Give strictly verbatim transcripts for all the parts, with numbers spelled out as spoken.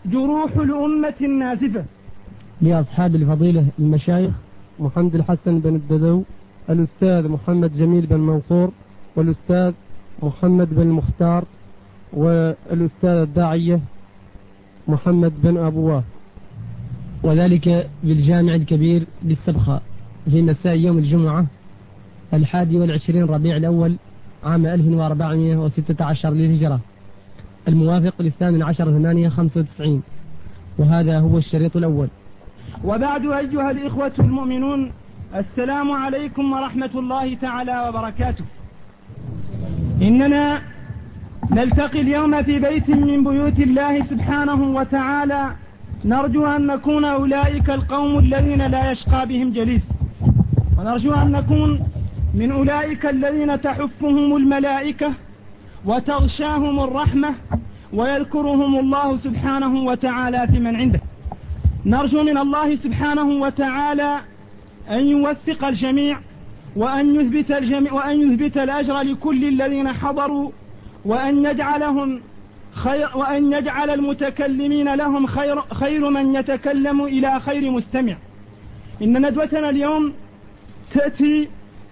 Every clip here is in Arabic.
جروح الأمة النازفة. لأصحاب الفضيلة المشايخ محمد الحسن بن الددو، الأستاذ محمد جميل بن منصور، والأستاذ محمد بن مختار، والأستاذ الداعية محمد بن أبواه، وذلك بالجامع الكبير بالسبخة في مساء يوم الجمعة الحادي والعشرين ربيع الأول عام ألف وأربعمائة وستة عشر للهجرة، الموافق للثامن عشر ثمانية خمسة وتسعين. وهذا هو الشريط الأول. وبعد أيها الإخوة المؤمنون، السلام عليكم ورحمة الله تعالى وبركاته. إننا نلتقي اليوم في بيت من بيوت الله سبحانه وتعالى، نرجو أن نكون أولئك القوم الذين لا يشقى بهم جليس، ونرجو أن نكون من أولئك الذين تحفهم الملائكة وتغشاهم الرحمة ويذكرهم الله سبحانه وتعالى في من عنده. نرجو من الله سبحانه وتعالى أن يوفق الجميع، وأن يثبت الجميع وأن يثبت الأجر لكل الذين حضروا، وأن يجعلهم خير وأن يجعل المتكلمين لهم خير, خير من يتكلم إلى خير مستمع. إن ندوتنا اليوم تأتي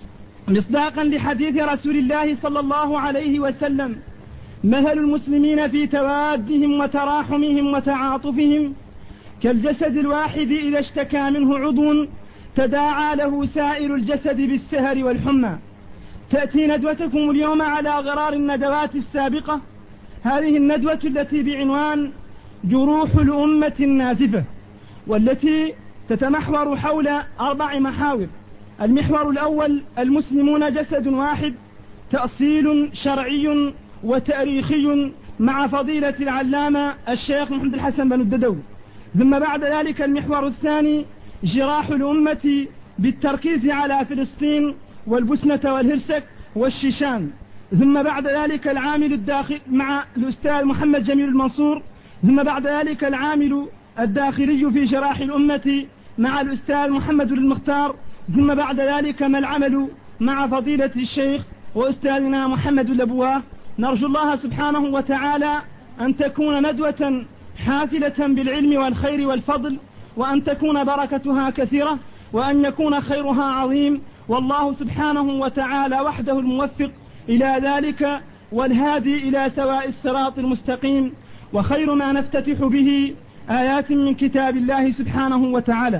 مصداقا لحديث رسول الله صلى الله عليه وسلم: مثل المسلمين في توادهم وتراحمهم وتعاطفهم كالجسد الواحد إذا اشتكى منه عضو تداعى له سائر الجسد بالسهر والحمى. تأتي ندوتكم اليوم على غرار الندوات السابقة، هذه الندوة التي بعنوان جروح الأمة النازفة، والتي تتمحور حول أربع محاور. المحور الأول: المسلمون جسد واحد، تأصيل شرعي وتاريخي مع فضيلة العلامة الشيخ محمد الحسن بن الددو. ثم بعد ذلك المحور الثاني: جراح الأمة بالتركيز على فلسطين والبوسنة والهرسك والشيشان. ثم بعد ذلك العامل الداخل مع الأستاذ محمد جميل المنصور. ثم بعد ذلك العامل الداخلي في جراح الأمة مع الأستاذ محمد المختار. ثم بعد ذلك ما العمل مع فضيلة الشيخ وأستاذنا محمد الأبواه. نرجو الله سبحانه وتعالى أن تكون ندوة حافلة بالعلم والخير والفضل، وأن تكون بركتها كثيرة، وأن يكون خيرها عظيم، والله سبحانه وتعالى وحده الموفق إلى ذلك والهادي إلى سواء الصراط المستقيم. وخير ما نفتتح به آيات من كتاب الله سبحانه وتعالى.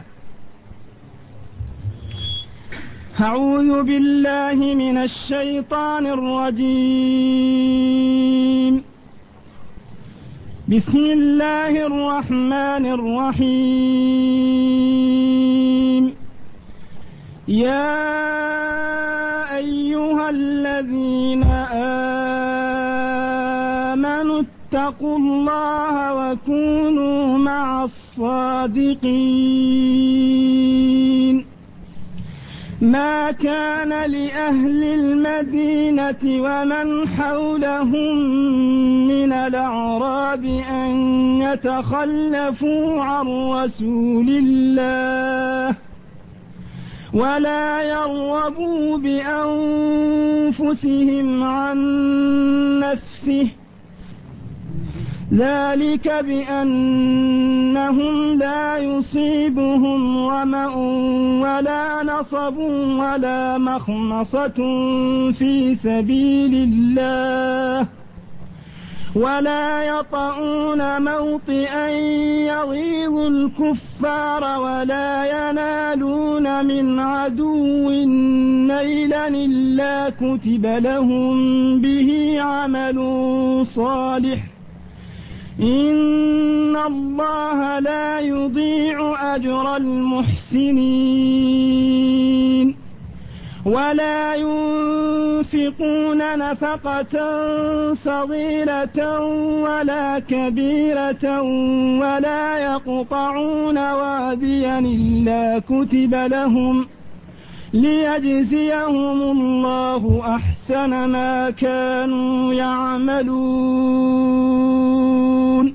أعوذ بالله من الشيطان الرجيم. بسم الله الرحمن الرحيم. يا أيها الذين آمنوا اتقوا الله وكونوا مع الصادقين. ما كان لأهل المدينة ومن حولهم من الأعراب أن يتخلفوا عن رسول الله ولا يرغبوا بأنفسهم عن نفسه، ذلك بأنهم لا يصيبهم ظمأ ولا نصب ولا مخمصة في سبيل الله ولا يطعون موطئا يغيظ الكفار ولا ينالون من عدو نيلا إلا كتب لهم به عمل صالح، إن الله لا يضيع أجر المحسنين. ولا ينفقون نفقة صغيرة ولا كبيرة ولا يقطعون واديا إلا كتب لهم ليجزيهم الله أحسن ما كانوا يعملون.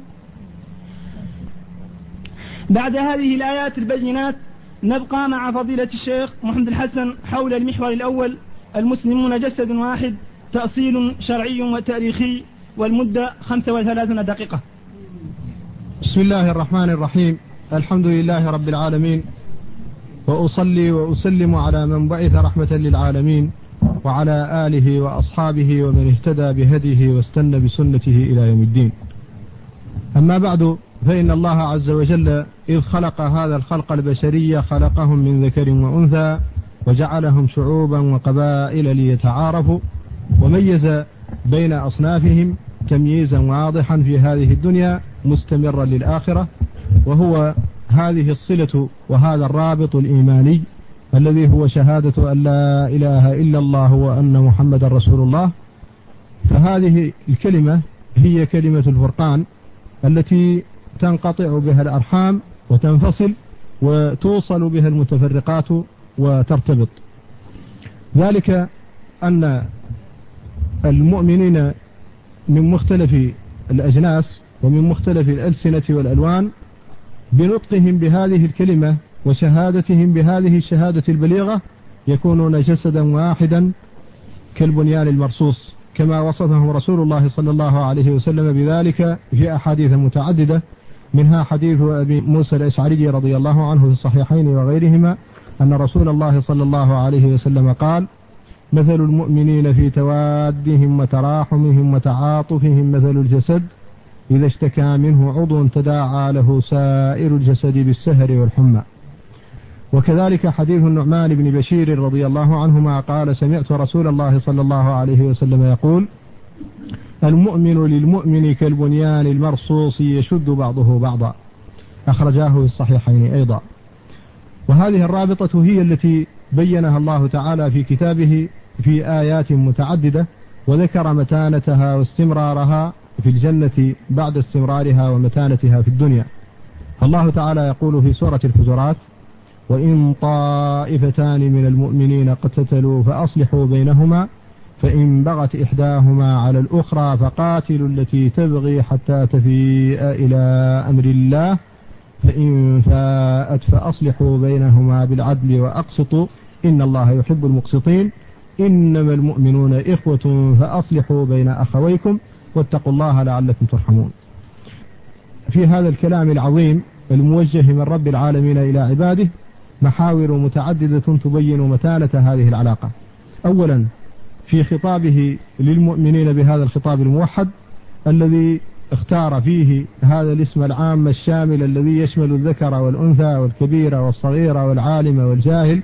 بعد هذه الآيات البينات نبقى مع فضيلة الشيخ محمد الحسن حول المحور الأول: المسلمون جسد واحد، تأصيل شرعي وتاريخي، والمدة خمسة وثلاثون دقيقة. بسم بسم الله الرحمن الرحيم. الحمد لله رب العالمين، وأصلي وأسلم على من بعث رحمة للعالمين وعلى آله وأصحابه ومن اهتدى بهديه واستنى بسنته إلى يوم الدين. أما بعد، فإن الله عز وجل إذ خلق هذا الخلق البشري خلقهم من ذكر وأنثى وجعلهم شعوبا وقبائل ليتعارفوا، وميز بين أصنافهم تمييزا واضحا في هذه الدنيا مستمرا للآخرة، وهو هذه الصلة وهذا الرابط الإيماني الذي هو شهادة أن لا إله إلا الله وأن محمد رسول الله. فهذه الكلمة هي كلمة الفرقان التي تنقطع بها الأرحام وتنفصل وتوصل بها المتفرقات وترتبط. ذلك أن المؤمنين من مختلف الأجناس ومن مختلف الألسنة والألوان بنطقهم بهذه الكلمة وشهادتهم بهذه الشهادة البليغة يكونون جسدا واحدا كالبنيان المرصوص، كما وصفهم رسول الله صلى الله عليه وسلم بذلك في أحاديث متعددة، منها حديث أبي موسى الأشعري رضي الله عنه في الصحيحين وغيرهما أن رسول الله صلى الله عليه وسلم قال: مثل المؤمنين في توادهم وتراحمهم وتعاطفهم مثل الجسد إذا اشتكى منه عضو تداعى له سائر الجسد بالسهر والحمى. وكذلك حديث النعمان بن بشير رضي الله عنهما قال: سمعت رسول الله صلى الله عليه وسلم يقول: المؤمن للمؤمن كالبنيان المرصوص يشد بعضه بعضا، أخرجاه في الصحيحين أيضا. وهذه الرابطة هي التي بينها الله تعالى في كتابه في آيات متعددة، وذكر متانتها واستمرارها في الجنة بعد استمرارها ومتانتها في الدنيا. الله تعالى يقول في سورة الحجرات: وإن طائفتان من المؤمنين اقتتلوا فأصلحوا بينهما فإن بغت إحداهما على الأخرى فقاتلوا التي تبغي حتى تفيء إلى أمر الله فإن فاءت فأصلحوا بينهما بالعدل وأقسطوا إن الله يحب المقسطين إنما المؤمنون إخوة فأصلحوا بين أخويكم واتقوا الله لعلكم ترحمون. في هذا الكلام العظيم الموجه من رب العالمين إلى عباده محاور متعددة تبين متانة هذه العلاقة. أولا في خطابه للمؤمنين بهذا الخطاب الموحد الذي اختار فيه هذا الاسم العام الشامل الذي يشمل الذكر والأنثى والكبير والصغير والعالم والجاهل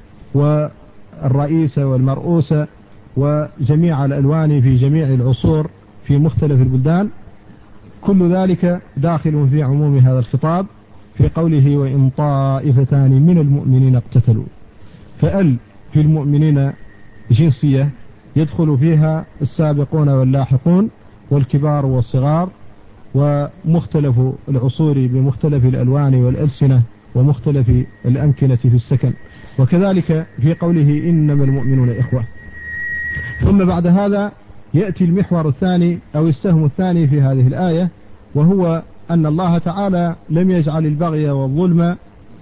والرئيس والمرؤوس وجميع الألوان في جميع العصور في مختلف البلدان. كل ذلك داخل في عموم هذا الخطاب في قوله: وإن طائفتان من المؤمنين اقتتلوا. فأل في المؤمنين جنسية يدخل فيها السابقون واللاحقون والكبار والصغار ومختلف العصور بمختلف الألوان والألسنة ومختلف الأمكنة في السكن. وكذلك في قوله: إنما المؤمنون إخوة. ثم بعد هذا يأتي المحور الثاني أو السهم الثاني في هذه الآية، وهو أن الله تعالى لم يجعل البغي والظلم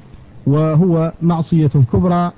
وهو معصية كبرى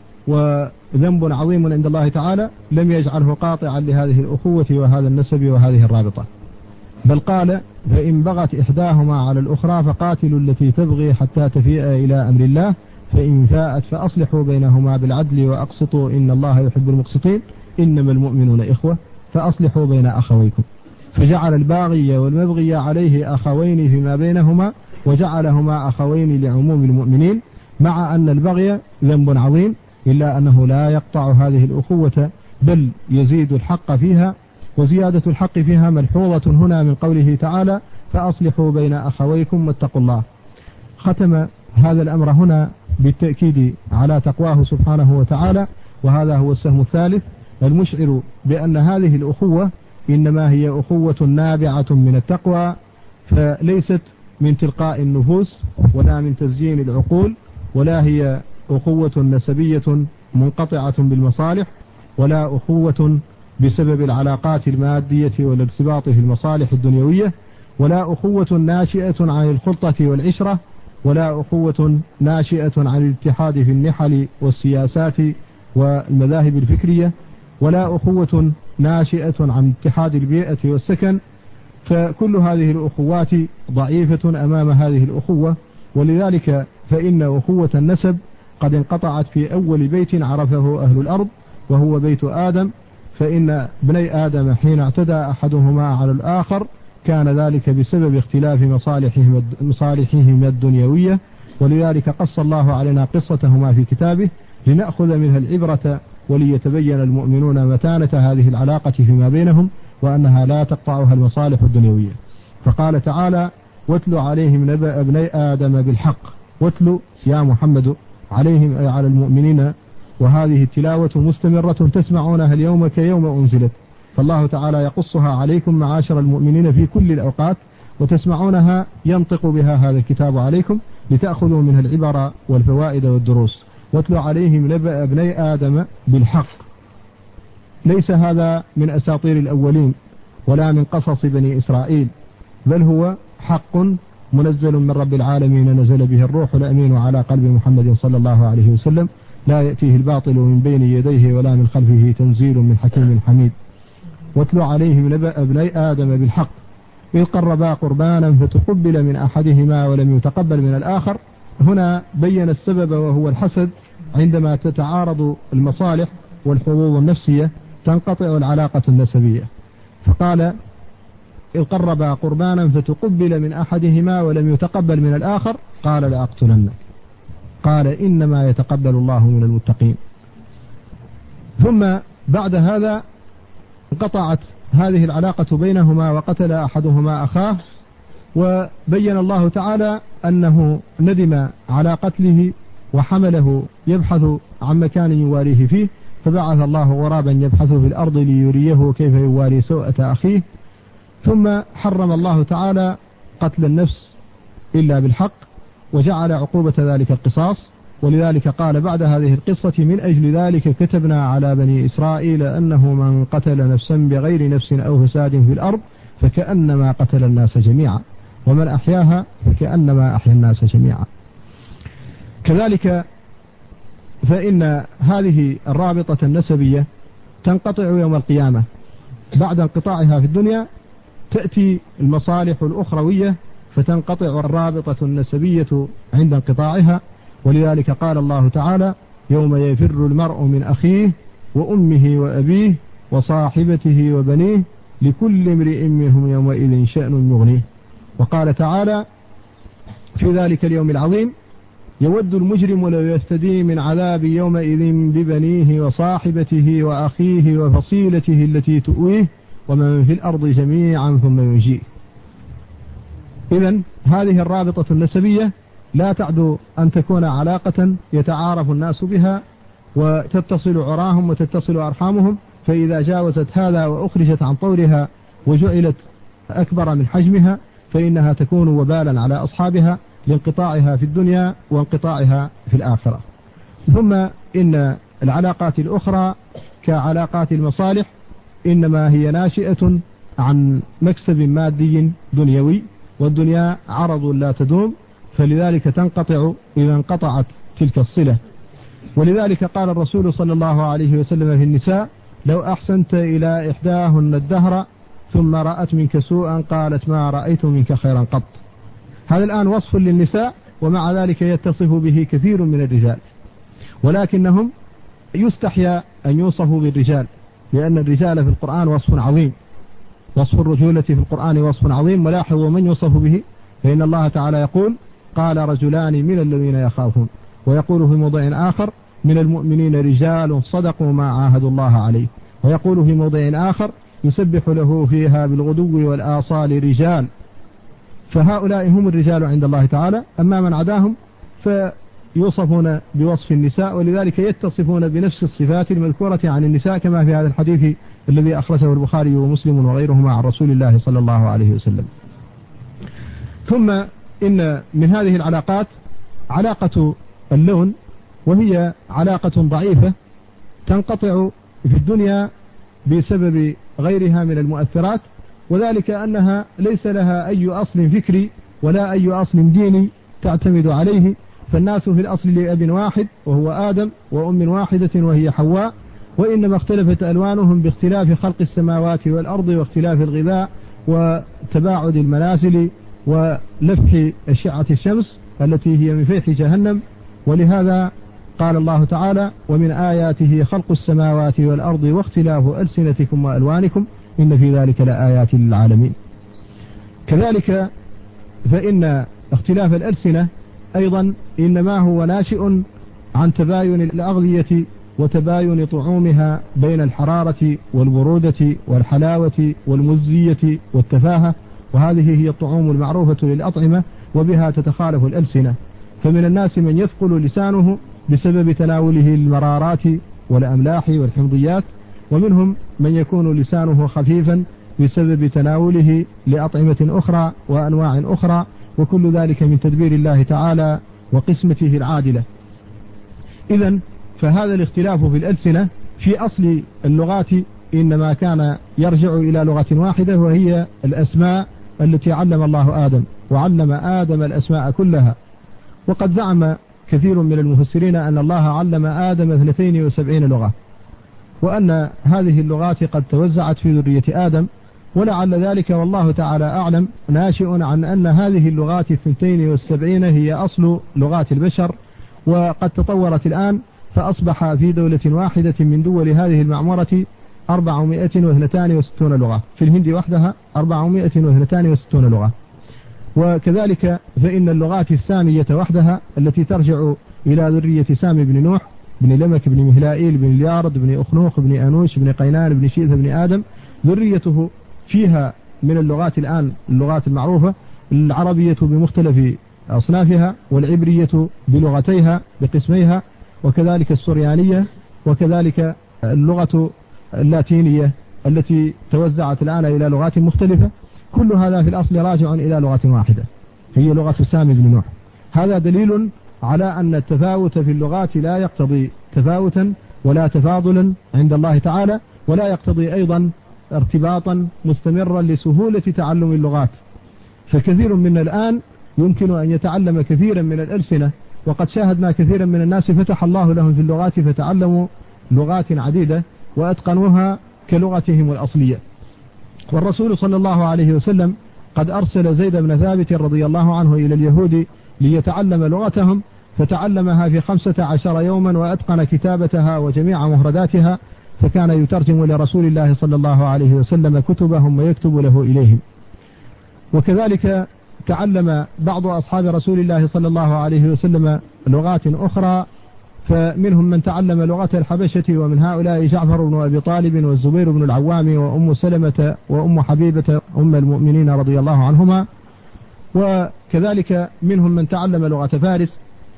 وذنب عظيم عند الله تعالى لم يجعله قاطعا لهذه الأخوة وهذا النسب وهذه الرابطة، بل قال: فإن بغت إحداهما على الأخرى فقاتلوا التي تبغي حتى تفيء إلى أمر الله فإن فاءت فأصلحوا بينهما بالعدل وأقسطوا إن الله يحب المقسطين إنما المؤمنون إخوة فأصلحوا بين أخويكم. فجعل الباغي والمبغي عليه أخوين فيما بينهما وجعلهما أخوين لعموم المؤمنين، مع أن البغي ذنب عظيم إلا أنه لا يقطع هذه الأخوة بل يزيد الحق فيها، وزيادة الحق فيها ملحوظة هنا من قوله تعالى: فأصلحوا بين أخويكم واتقوا الله. ختم هذا الأمر هنا بالتأكيد على تقواه سبحانه وتعالى، وهذا هو السهم الثالث المشعر بأن هذه الأخوة إنما هي أخوة نابعة من التقوى، فليست من تلقاء النفوس ولا من تزيين العقول، ولا هي أخوة نسبية منقطعة بالمصالح، ولا أخوة بسبب العلاقات المادية والارتباط في المصالح الدنيوية، ولا أخوة ناشئة عن الخلطة والعشرة، ولا أخوة ناشئة عن الاتحاد في النحل والسياسات والمذاهب الفكرية، ولا أخوة ناشئة عن اتحاد البيئة والسكن، فكل هذه الأخوات ضعيفة أمام هذه الأخوة، ولذلك فإن أخوة النسب قد انقطعت في أول بيت عرفه أهل الأرض وهو بيت آدم، فإن بني آدم حين اعتدى أحدهما على الآخر كان ذلك بسبب اختلاف مصالحهم مصالحهم الدنيوية، ولذلك قص الله علينا قصتهما في كتابه لنأخذ منها العبرة وليتبين المؤمنون متانة هذه العلاقة فيما بينهم وأنها لا تقطعها المصالح الدنيوية. فقال تعالى: واتل عليهم نبأ ابني آدم بالحق. واتل يا محمد عليهم على المؤمنين، وهذه التلاوة مستمرة تسمعونها اليوم كيوم أنزلت، فالله تعالى يقصها عليكم معاشر المؤمنين في كل الأوقات، وتسمعونها ينطق بها هذا الكتاب عليكم لتأخذوا منها العبر والفوائد والدروس. واتل عليهم نبأ ابني آدم بالحق. ليس هذا من أساطير الأولين ولا من قصص بني إسرائيل، بل هو حق منزل من رب العالمين نزل به الروح الأمين على قلب محمد صلى الله عليه وسلم، لا يأتيه الباطل من بين يديه ولا من خلفه، تنزيل من حكيم حميد. واتل عليهم نبأ ابني آدم بالحق إذ قربا قربانا فتقبل من أحدهما ولم يتقبل من الآخر. هنا بين السبب وهو الحسد. عندما تتعارض المصالح والحظوظ النفسية تنقطع العلاقة النسبية، فقال: إذ قربا قربانا فتقبل من أحدهما ولم يتقبل من الآخر قال: لأقتلنك. قال: إنما يتقبل الله من المتقين. ثم بعد هذا انقطعت هذه العلاقة بينهما وقتل أحدهما أخاه، وبين الله تعالى أنه ندم على قتله وحمله يبحث عن مكان يواريه فيه، فبعث الله غرابا يبحث في الأرض ليريه كيف يواري سوءة أخيه. ثم حرم الله تعالى قتل النفس إلا بالحق، وجعل عقوبة ذلك القصاص، ولذلك قال بعد هذه القصة: من أجل ذلك كتبنا على بني إسرائيل أنه من قتل نفسا بغير نفس أو فساد في الأرض فكأنما قتل الناس جميعا ومن أحياها فكأنما أحيا الناس جميعا. كذلك فإن هذه الرابطة النسبية تنقطع يوم القيامة. بعد انقطاعها في الدنيا تأتي المصالح الأخروية فتنقطع الرابطة النسبية عند انقطاعها، ولذلك قال الله تعالى: يوم يفر المرء من أخيه وأمه وأبيه وصاحبته وبنيه لكل امرئ منهم يومئذ شأن يغنيه. وقال تعالى في ذلك اليوم العظيم: يود المجرم لو يفتدي من عذاب يومئذ ببنيه وصاحبته وأخيه وفصيلته التي تؤويه ومن في الأرض جميعا ثم ينجيه. إذن هذه الرابطة النسبية لا تعد أن تكون علاقة يتعارف الناس بها وتتصل عراهم وتتصل أرحامهم، فإذا جاوزت هذا وأخرجت عن طورها وجعلت أكبر من حجمها فإنها تكون وبالا على أصحابها لانقطاعها في الدنيا وانقطاعها في الآخرة. ثم إن العلاقات الأخرى كعلاقات المصالح إنما هي ناشئة عن مكسب مادي دنيوي، والدنيا عرض لا تدوم، فلذلك تنقطع إذا انقطعت تلك الصلة. ولذلك قال الرسول صلى الله عليه وسلم في النساء: لو أحسنت إلى إحداهن الدهر ثم رأت منك سوءا قالت ما رأيت منك خيرا قط. هذا الآن وصف للنساء، ومع ذلك يتصف به كثير من الرجال، ولكنهم يستحيا أن يوصفوا بالرجال، لأن الرجال في القرآن وصف عظيم، وصف الرجولة في القرآن وصف عظيم. ولاحظوا من يوصف به، فإن الله تعالى يقول: قال رجلان من الذين يخافون، ويقول في موضع آخر: من المؤمنين رجال صدقوا ما عاهدوا الله عليه، ويقول في موضع آخر: يسبح له فيها بالغدو والآصال رجال. فهؤلاء هم الرجال عند الله تعالى. أما من عداهم فيوصفون بوصف النساء، ولذلك يتصفون بنفس الصفات المذكورة عن النساء كما في هذا الحديث الذي أخرجه البخاري ومسلم وغيرهما عن رسول الله صلى الله عليه وسلم. ثم إن من هذه العلاقات علاقة اللون، وهي علاقة ضعيفة تنقطع في الدنيا بسبب غيرها من المؤثرات، وذلك أنها ليس لها أي أصل فكري ولا أي أصل ديني تعتمد عليه. فالناس في الأصل لأب واحد وهو آدم، وأم واحدة وهي حواء، وإنما اختلفت ألوانهم باختلاف خلق السماوات والأرض واختلاف الغذاء وتباعد المنازل ولفح أشعة الشمس التي هي من فيح جهنم. ولهذا قال الله تعالى: ومن آياته خلق السماوات والأرض واختلاف ألسنتكم وألوانكم إن في ذلك لآيات للعالمين. كذلك فإن اختلاف الألسنة أيضا إنما هو ناشئ عن تباين الأغذية وتباين طعومها بين الحرارة والبرودة والحلاوة والمزية والتفاهة، وهذه هي الطعوم المعروفة للأطعمة، وبها تتخالف الألسنة. فمن الناس من يثقل لسانه بسبب تناوله المرارات والأملاح والحمضيات، ومنهم من يكون لسانه خفيفا بسبب تناوله لأطعمة أخرى وأنواع أخرى، وكل ذلك من تدبير الله تعالى وقسمته العادلة. إذن فهذا الاختلاف في الألسنة في أصل اللغات إنما كان يرجع إلى لغة واحدة، وهي الأسماء التي علم الله آدم، وعلم آدم الأسماء كلها. وقد زعم كثير من المفسرين أن الله علم آدم اثنتين وسبعين لغة، وأن هذه اللغات قد توزعت في ذرية آدم، ولعل ذلك والله تعالى أعلم ناشئ عن أن هذه اللغات الثنتين والسبعين هي أصل لغات البشر، وقد تطورت الآن فأصبح في دولة واحدة من دول هذه المعمورة أربعمائة واثنتان وستون لغة، في الهند وحدها أربعمائة واثنتان وستون لغة. وكذلك فإن اللغات السامية وحدها التي ترجع إلى ذرية سام بن نوح بن لمك بن مهلائيل بن اليارد بن أخنوخ بن أنوش بن قينان بن شيث بن آدم، ذريته فيها من اللغات الآن اللغات المعروفة، العربية بمختلف أصنافها، والعبرية بلغتيها بقسميها، وكذلك السريانية، وكذلك اللغة اللاتينية التي توزعت الآن إلى لغات مختلفة. كل هذا في الأصل راجع إلى لغة واحدة هي لغة سام بن نوح. هذا دليل على أن التفاوت في اللغات لا يقتضي تفاوتا ولا تفاضلا عند الله تعالى، ولا يقتضي أيضا ارتباطا مستمرا لسهولة تعلم اللغات. فكثير منا الآن يمكن أن يتعلم كثيرا من الألسنة، وقد شاهدنا كثيرا من الناس فتح الله لهم في اللغات فتعلموا لغات عديدة وأتقنوها كلغتهم الأصلية. والرسول صلى الله عليه وسلم قد أرسل زيد بن ثابت رضي الله عنه إلى اليهود ليتعلم لغتهم، فتعلمها في خمسة عشر يوما وأتقن كتابتها وجميع مفرداتها، فكان يترجم لرسول الله صلى الله عليه وسلم كتبهم ويكتب له إليهم. وكذلك تعلم بعض أصحاب رسول الله صلى الله عليه وسلم لغات أخرى، فمنهم من تعلم لغة الحبشة، ومن هؤلاء جعفر بن أبي طالب والزبير بن العوام وأم سلمة وأم حبيبة أم المؤمنين رضي الله عنهما. وكذلك منهم من تعلم لغة فارس،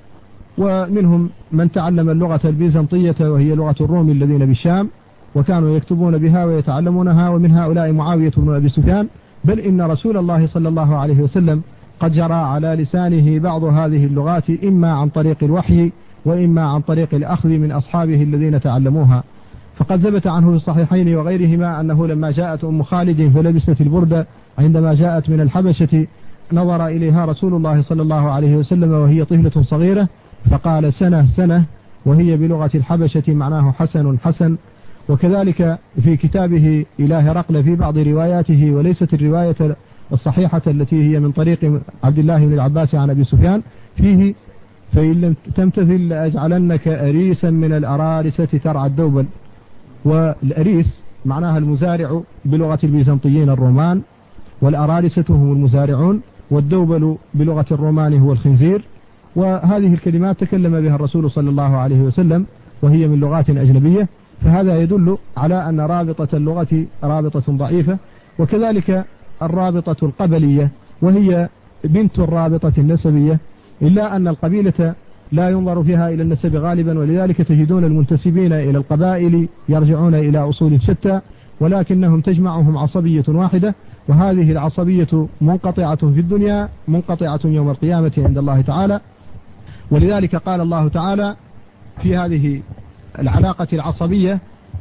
ومنهم من تعلم اللغة البيزنطية وهي لغة الروم الذين بالشام، وكانوا يكتبون بها ويتعلمونها، ومن هؤلاء معاوية بن أبي سفيان. بل إن رسول الله صلى الله عليه وسلم قد جرى على لسانه بعض هذه اللغات إما عن طريق الوحي وإما عن طريق الأخذ من أصحابه الذين تعلموها. فقد ثبت عنه في الصحيحين وغيرهما أنه لما جاءت أم خالد فلبست البردة عندما جاءت من الحبشة، نظر إليها رسول الله صلى الله عليه وسلم وهي طفلة صغيرة فقال سنة سنة، وهي بلغة الحبشة معناه حسن حسن. وكذلك في كتابه إلى هرقل في بعض رواياته، وليست الرواية الصحيحة التي هي من طريق عبد الله بن العباس عن أبي سفيان، فيه فإن لم تمتثل لأجعلنك أريسا من الأرارسة ترعى الدوبل. والأريس معناها المزارع بلغة البيزنطيين الرومان، والأرارسة هم المزارعون، والدوبل بلغة الرومان هو الخنزير. وهذه الكلمات تكلم بها الرسول صلى الله عليه وسلم وهي من لغات أجنبية، فهذا يدل على أن رابطة اللغة رابطة ضعيفة. وكذلك الرابطة القبلية وهي بنت الرابطة النسبية، إلا أن القبيلة لا ينظر فيها إلى النسب غالبا، ولذلك تجدون المنتسبين إلى القبائل يرجعون إلى أصول شتى، ولكنهم تجمعهم عصبية واحدة، وهذه العصبية منقطعة في الدنيا منقطعة يوم القيامة عند الله تعالى. ولذلك قال الله تعالى في هذه العلاقة العصبية: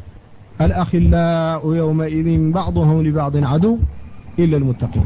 الأخلاء يومئذ بعضهم لبعض عدو إلا المتقين.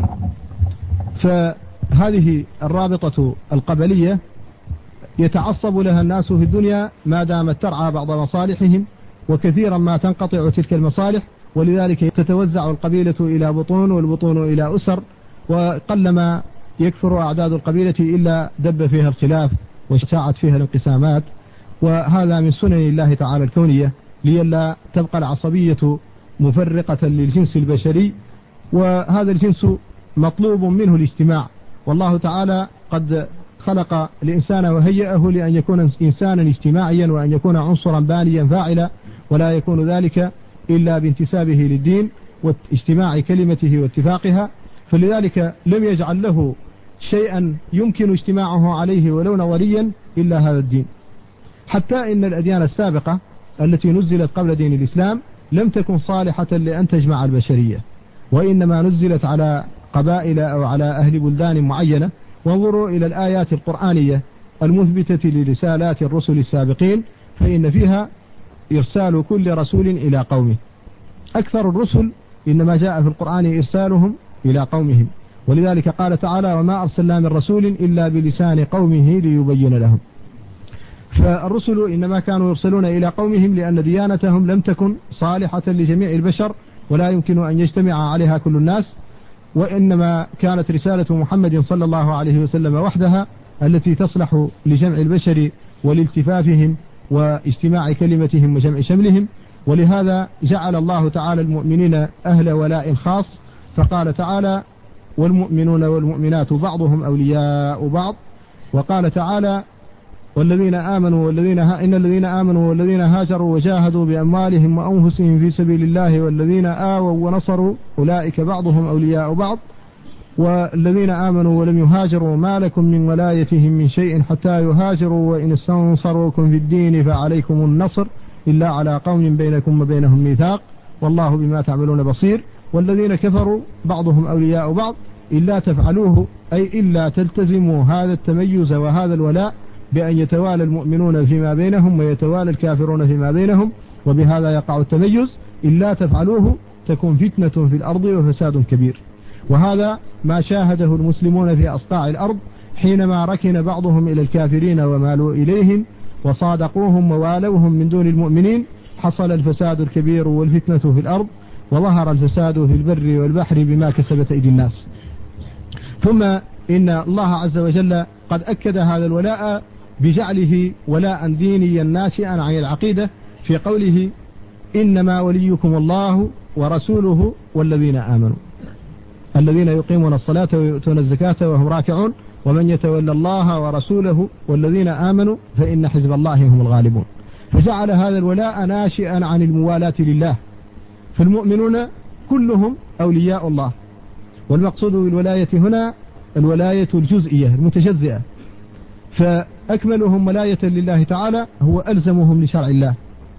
فهذه الرابطة القبلية يتعصب لها الناس في الدنيا ما دامت ترعى بعض مصالحهم، وكثيرا ما تنقطع تلك المصالح ولذلك تتوزع القبيلة إلى بطون والبطون إلى أسر، وقلما يكثر أعداد القبيلة إلا دب فيها الخلاف وشاعت فيها الانقسامات. وهذا من سنن الله تعالى الكونية لئلا تبقى العصبية مفرقة للجنس البشري، وهذا الجنس مطلوب منه الاجتماع، والله تعالى قد خلق الإنسان وهيئه لأن يكون إنسانا اجتماعيا وأن يكون عنصرا بانيا فاعلا، ولا يكون ذلك إلا بانتسابه للدين واجتماع كلمته واتفاقها. فلذلك لم يجعل له شيئا يمكن اجتماعه عليه ولو نظريا إلا هذا الدين، حتى إن الأديان السابقة التي نزلت قبل دين الإسلام لم تكن صالحة لأن تجمع البشرية، وإنما نزلت على قبائل أو على أهل بلدان معينة. وانظروا إلى الآيات القرآنية المثبتة لرسالات الرسل السابقين، فإن فيها إرسال كل رسول إلى قومه. أكثر الرسل إنما جاء في القرآن إرسالهم إلى قومهم، ولذلك قال تعالى: وما أرسلنا من رسول إلا بلسان قومه ليبين لهم. فالرسل إنما كانوا يرسلون إلى قومهم لأن ديانتهم لم تكن صالحة لجميع البشر ولا يمكن أن يجتمع عليها كل الناس، وإنما كانت رسالة محمد صلى الله عليه وسلم وحدها التي تصلح لجمع البشر والالتفافهم واجتماع كلمتهم وجمع شملهم. ولهذا جعل الله تعالى المؤمنين أهل ولاء خاص، فقال تعالى: والمؤمنون والمؤمنات بعضهم أولياء بعض. وقال تعالى: والذين آمنوا والذين ها إن الذين آمنوا والذين هاجروا وجاهدوا بأموالهم وأنفسهم في سبيل الله والذين آووا ونصروا أولئك بعضهم أولياء بعض. والذين آمنوا ولم يهاجروا ما لكم من ولايتهم من شيء حتى يهاجروا وإن استنصروكم في الدين فعليكم النصر إلا على قوم بينكم وبينهم ميثاق والله بما تعملون بصير. والذين كفروا بعضهم أولياء بعض إلا تفعلوه أي إلا تلتزموا هذا التميز وهذا الولاء بأن يتوالى المؤمنون فيما بينهم ويتوالى الكافرون فيما بينهم، وبهذا يقع التميز. إلا تفعلوه تكون فتنة في الأرض وفساد كبير. وهذا ما شاهده المسلمون في أصقاع الأرض حينما ركن بعضهم إلى الكافرين ومالوا إليهم وصادقوهم ووالوهم من دون المؤمنين، حصل الفساد الكبير والفتنة في الأرض، وظهر الفساد في البر والبحر بما كسبت أيدي الناس. ثم إن الله عز وجل قد أكد هذا الولاء بجعله ولاء دينيا ناشئا عن العقيدة في قوله: إنما وليكم الله ورسوله والذين آمنوا الذين يقيمون الصلاة ويؤتون الزكاة وهم راكعون ومن يتولى الله ورسوله والذين آمنوا فإن حزب الله هم الغالبون. فجعل هذا الولاء ناشئا عن الموالاة لله، فالمؤمنون كلهم أولياء الله. والمقصود بالولاية هنا الولاية الجزئية المتجزئة، فأكملهم ولاية لله تعالى هو ألزمهم لشرع الله.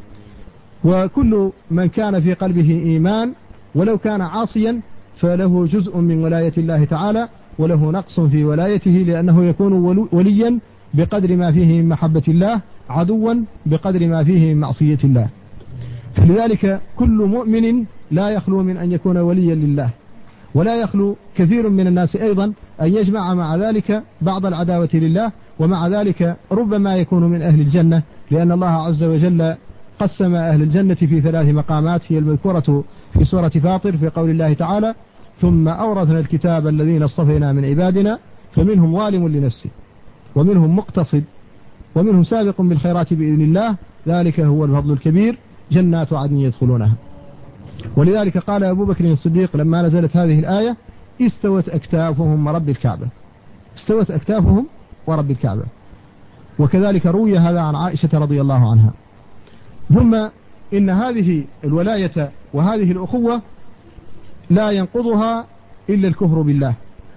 وكل من كان في قلبه إيمان ولو كان عاصيا فله جزء من ولاية الله تعالى وله نقص في ولايته، لأنه يكون وليا بقدر ما فيه من محبة الله، عدوا بقدر ما فيه من معصية الله. فلذلك كل مؤمن لا يخلو من أن يكون وليا لله، ولا يخلو كثير من الناس أيضا أن يجمع مع ذلك بعض العداوة لله، ومع ذلك ربما يكون من أهل الجنة، لأن الله عز وجل قسم أهل الجنة في ثلاث مقامات هي المذكورة في سورة فاطر في قول الله تعالى: ثم أورثنا الكتاب الذين اصطفينا من عبادنا فمنهم ظالم لنفسه ومنهم مقتصد ومنهم سابق بالخيرات بإذن الله ذلك هو الفضل الكبير جنات عدن يدخلونها. ولذلك قال أبو بكر الصديق لما نزلت هذه الآية: استوت أكتافهم ورب الكعبة، استوت أكتافهم ورب الكعبة. وكذلك روي هذا عن عائشة رضي الله عنها. ثم إن هذه الولاية وهذه الأخوة لا ينقضها إلا الكفر بالله.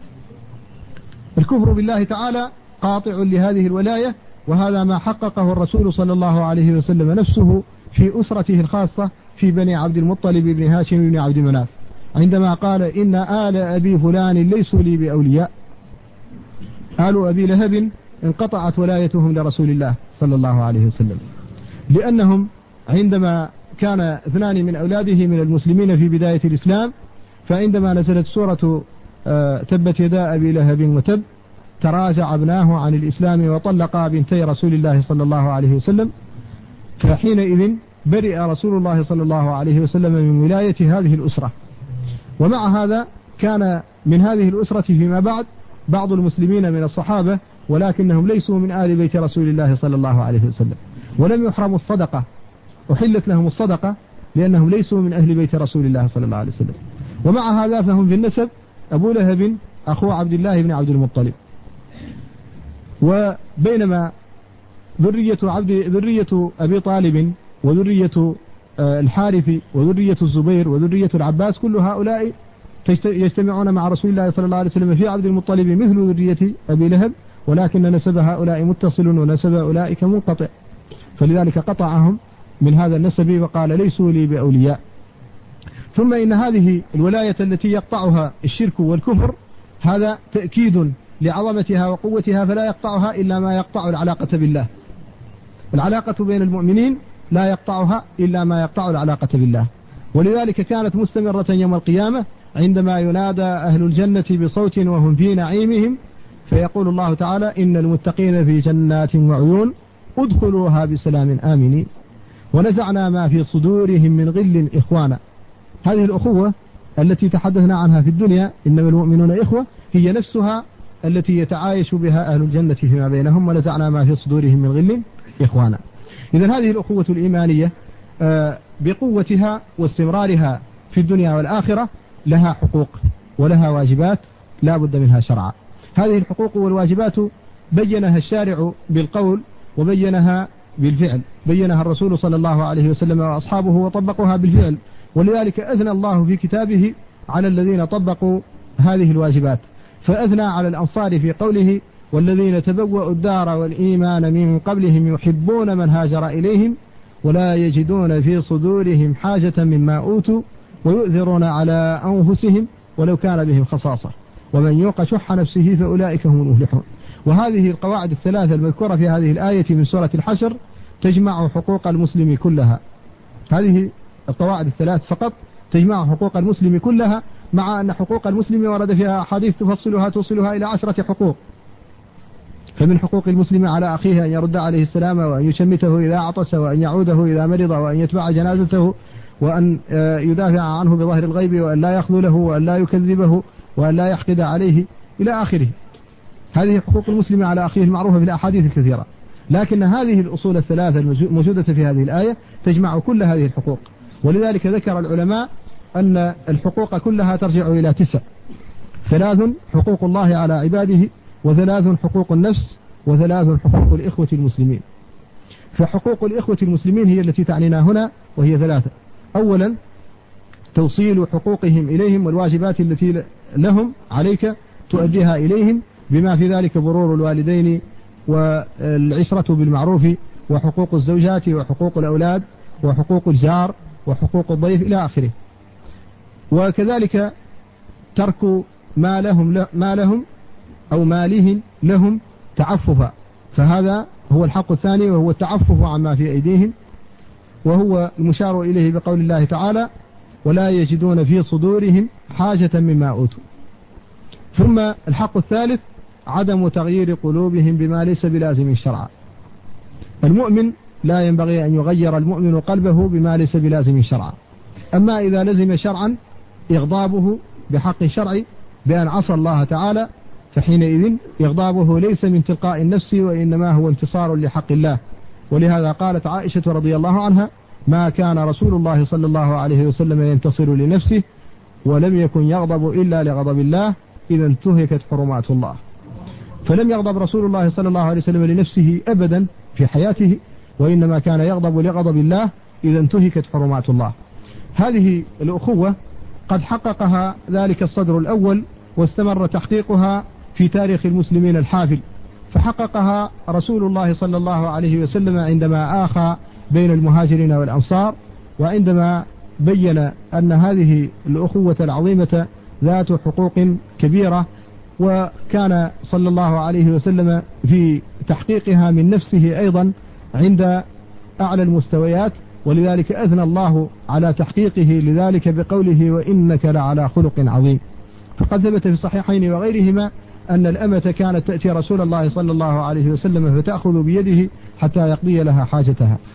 الكفر بالله تعالى قاطع لهذه الولاية، وهذا ما حققه الرسول صلى الله عليه وسلم نفسه في أسرته الخاصة في بني عبد المطلب بن هاشم بن عبد مناف، عندما قال: إن آل أبي فلان ليسوا لي بأولياء. آل أبي لهب انقطعت ولايتهم لرسول الله صلى الله عليه وسلم، لأنهم عندما كان اثنان من أولاده من المسلمين في بداية الإسلام، فعندما نزلت سورة تبت يدا أبي لهب وتب تراجع ابناه عن الإسلام وطلقا بنتي رسول الله صلى الله عليه وسلم، فحينئذ برئ رسول الله صلى الله عليه وسلم من ولاية هذه الأسرة. ومع هذا كان من هذه الأسرة فيما بعد بعض المسلمين من الصحابة ولكنهم ليسوا من آل بيت رسول الله صلى الله عليه وسلم، ولم يحرموا الصدقة، أحلت لهم الصدقة لأنهم ليسوا من أهل بيت رسول الله صلى الله عليه وسلم. ومع هذا فهم في النسب أبو لهب أخو عبد الله بن عبد المطلب. وبينما ذرية عبد ذرية أبي طالب وذرية الحارث وذرية الزبير وذرية العباس كل هؤلاء يجتمعون مع رسول الله صلى الله عليه وسلم في عبد المطلب مثل ذرية أبي لهب، ولكن نسب هؤلاء متصل ونسب أولئك منقطع، فلذلك قطعهم من هذا النسب وقال ليسوا لي بأولياء. ثم إن هذه الولاية التي يقطعها الشرك والكفر هذا تأكيد لعظمتها وقوتها، فلا يقطعها إلا ما يقطع العلاقة بالله. العلاقة بين المؤمنين لا يقطعها إلا ما يقطع العلاقة بالله، ولذلك كانت مستمرة يوم القيامة عندما ينادى أهل الجنة بصوت وهم في نعيمهم فيقول الله تعالى إن المتقين في جنات وعيون ادخلوها بسلام آمنين ونزعنا ما في صدورهم من غل إخوانا. هذه الأخوة التي تحدثنا عنها في الدنيا إنما المؤمنون إخوة هي نفسها التي يتعايش بها أهل الجنة فيما بينهم، ونزعنا ما في صدورهم من غل إخوانا. إذن هذه الأخوة الإيمانية بقوتها واستمرارها في الدنيا والآخرة لها حقوق ولها واجبات لا بد منها شرعا. هذه الحقوق والواجبات بينها الشارع بالقول وبينها بالفعل، بينها الرسول صلى الله عليه وسلم وأصحابه وطبقوها بالفعل، ولذلك أثنى الله في كتابه على الذين طبقوا هذه الواجبات، فأثنى على الأنصار في قوله والذين تبوأوا الدار والإيمان من قبلهم يحبون من هاجر إليهم ولا يجدون في صدورهم حاجة مما أوتوا ويؤثرون على أنفسهم ولو كان بهم خصاصة ومن يوق شح نفسه فأولئك هم المفلحون. وهذه القواعد الثلاثة المذكورة في هذه الآية من سورة الحشر تجمع حقوق المسلم كلها. هذه القواعد الثلاث فقط تجمع حقوق المسلم كلها، مع أن حقوق المسلم ورد فيها أحاديث تفصلها توصلها إلى عشرة حقوق. فمن حقوق المسلم على أخيه أن يرد عليه السلام وأن يشمته إذا عطس وأن يعوده إذا مرض وأن يتبع جنازته وأن يدافع عنه بظهر الغيب وأن لا يخذله وأن لا يكذبه وأن لا يحقد عليه إلى آخره. هذه حقوق المسلم على أخيه المعروفة في الأحاديث الكثيرة، لكن هذه الأصول الثلاثة الموجودة في هذه الآية تجمع كل هذه الحقوق. ولذلك ذكر العلماء أن الحقوق كلها ترجع إلى تسع: ثلاث حقوق الله على عباده، وثلاث حقوق النفس، وثلاث حقوق الإخوة المسلمين. فحقوق الإخوة المسلمين هي التي تعنينا هنا، وهي ثلاثة: أولا توصيل حقوقهم إليهم والواجبات التي لهم عليك تؤديها إليهم، بما في ذلك برور الوالدين والعشرة بالمعروف وحقوق الزوجات وحقوق الأولاد وحقوق الجار وحقوق الضيف إلى آخره. وكذلك ترك ما لهم, ما لهم أو مالهم لهم تعففا، فهذا هو الحق الثاني وهو التعفف عما في أيديهم، وهو المشار إليه بقول الله تعالى ولا يجدون في صدورهم حاجة مما أوتوا. ثم الحق الثالث عدم تغيير قلوبهم بما ليس بلازم شرعا. المؤمن لا ينبغي أن يغير المؤمن قلبه بما ليس بلازم شرعا، أما إذا لزم شرعا إغضابه بحق شرعي بأن عصى الله تعالى فحينئذ إغضابه ليس من تلقاء النفس وإنما هو انتصار لحق الله. ولهذا قالت عائشة رضي الله عنها ما كان رسول الله صلى الله عليه وسلم ينتصر لنفسه ولم يكن يغضب إلا لغضب الله إذا انتهكت حرمات الله. فلم يغضب رسول الله صلى الله عليه وسلم لنفسه أبدا في حياته، وإنما كان يغضب لغضب الله إذا انتهكت حرمات الله. هذه الأخوة قد حققها ذلك الصدر الأول، واستمر تحقيقها في تاريخ المسلمين الحافل، فحققها رسول الله صلى الله عليه وسلم عندما آخى بين المهاجرين والأنصار، وعندما بين أن هذه الأخوة العظيمة ذات حقوق كبيرة، وكان صلى الله عليه وسلم في تحقيقها من نفسه أيضا عند أعلى المستويات، ولذلك أثنى الله على تحقيقه لذلك بقوله وإنك لعلى خلق عظيم. فقد ثبت في الصحيحين وغيرهما أن الأمة كانت تأتي رسول الله صلى الله عليه وسلم فتأخذ بيده حتى يقضي لها حاجتها.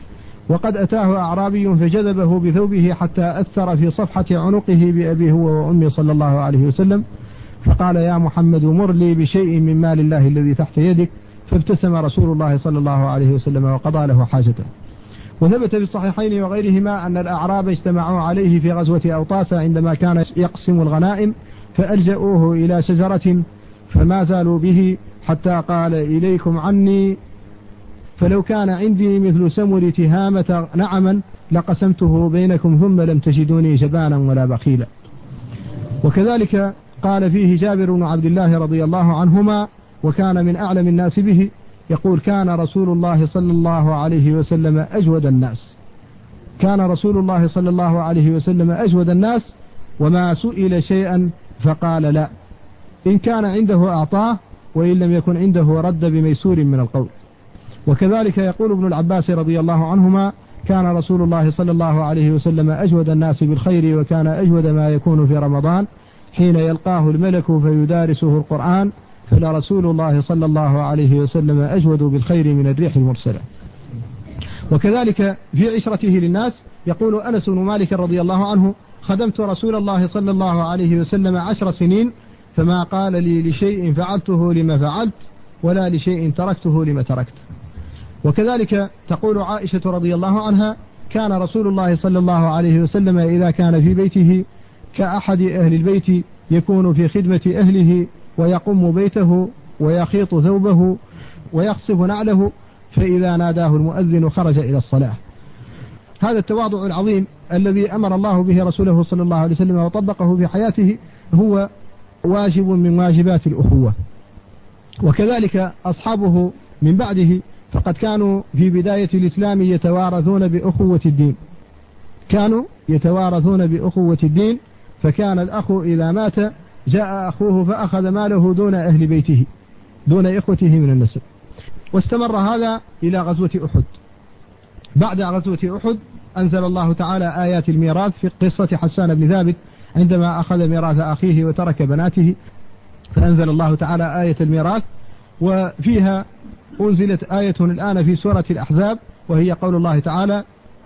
وقد أتاه أعرابي فجذبه بثوبه حتى أثر في صفحة عنقه بأبي هو وأمي صلى الله عليه وسلم، فقال يا محمد مر لي بشيء من مال الله الذي تحت يدك، فابتسم رسول الله صلى الله عليه وسلم وقضى له حاجته. وثبت في الصحيحين وغيرهما أن الأعراب اجتمعوا عليه في غزوة أوطاس عندما كان يقسم الغنائم، فألجأوه إلى شجرة فما زالوا به حتى قال إليكم عني، فلو كان عندي مثل سمر تهامة نعما لقسمته بينكم ثم لم تجدوني جبانا ولا بخيلا. وكذلك قال فيه جابر بن عبد الله رضي الله عنهما وكان من أعلم الناس به، يقول كان رسول الله صلى الله عليه وسلم أجود الناس كان رسول الله صلى الله عليه وسلم أجود الناس وما سئل شيئا فقال لا، إن كان عنده أعطاه وإن لم يكن عنده رد بميسور من القول. وكذلك يقول ابن العباس رضي الله عنهما كان رسول الله صلى الله عليه وسلم أجود الناس بالخير، وكان أجود ما يكون في رمضان حين يلقاه الملك فيدارسه القرآن، فلرسول الله صلى الله عليه وسلم أجود بالخير من الريح المرسلة. وكذلك في عشرته للناس يقول أنس بن مالك رضي الله عنه خدمت رسول الله صلى الله عليه وسلم عشر سنين فما قال لي لشيء فعلته لما فعلت ولا لشيء تركته لما تركت. وكذلك تقول عائشة رضي الله عنها كان رسول الله صلى الله عليه وسلم إذا كان في بيته كأحد أهل البيت يكون في خدمة أهله ويقم بيته ويخيط ثوبه ويخصف نعله، فإذا ناداه المؤذن خرج إلى الصلاة. هذا التواضع العظيم الذي أمر الله به رسوله صلى الله عليه وسلم وطبقه في حياته هو واجب من واجبات الأخوة. وكذلك أصحابه من بعده فقد كانوا في بداية الإسلام يتوارثون بأخوة الدين كانوا يتوارثون بأخوة الدين فكان الأخ إذا مات جاء أخوه فأخذ ماله دون أهل بيته دون إخوته من النسب. واستمر هذا إلى غزوة أحد. بعد غزوة أحد أنزل الله تعالى آيات الميراث في قصة حسان بن ثابت عندما أخذ ميراث أخيه وترك بناته، فأنزل الله تعالى آية الميراث، وفيها أنزلت آية الآن في سورة الأحزاب وهي قول الله تعالى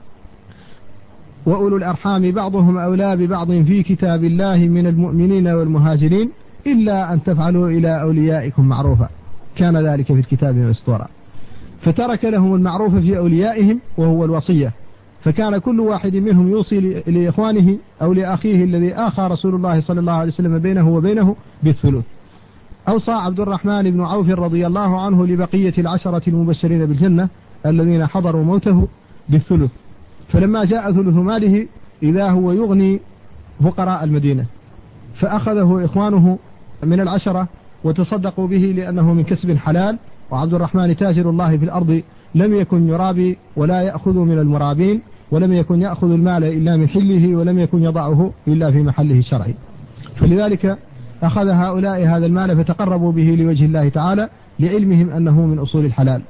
وأولو الأرحام بعضهم أولى ببعض في كتاب الله من المؤمنين والمهاجرين إلا أن تفعلوا إلى أوليائكم معروفا كان ذلك في الكتاب مسطورا. فترك لهم المعروف في أوليائهم وهو الوصية، فكان كل واحد منهم يوصي لإخوانه أو لأخيه الذي آخى رسول الله صلى الله عليه وسلم بينه وبينه بالثلث. أوصى عبد الرحمن بن عوف رضي الله عنه لبقية العشرة المبشرين بالجنة الذين حضروا موته بالثلث، فلما جاء ثلث ماله إذا هو يغني فقراء المدينة، فأخذه إخوانه من العشرة وتصدقوا به لأنه من كسب حلال، وعبد الرحمن تاجر الله في الأرض لم يكن يرابي ولا يأخذ من المرابين، ولم يكن يأخذ المال إلا من حله، ولم يكن يضعه إلا في محله الشرعي، فلذلك أخذ هؤلاء هذا المال فتقربوا به لوجه الله تعالى لعلمهم أنه من أصول الحلال.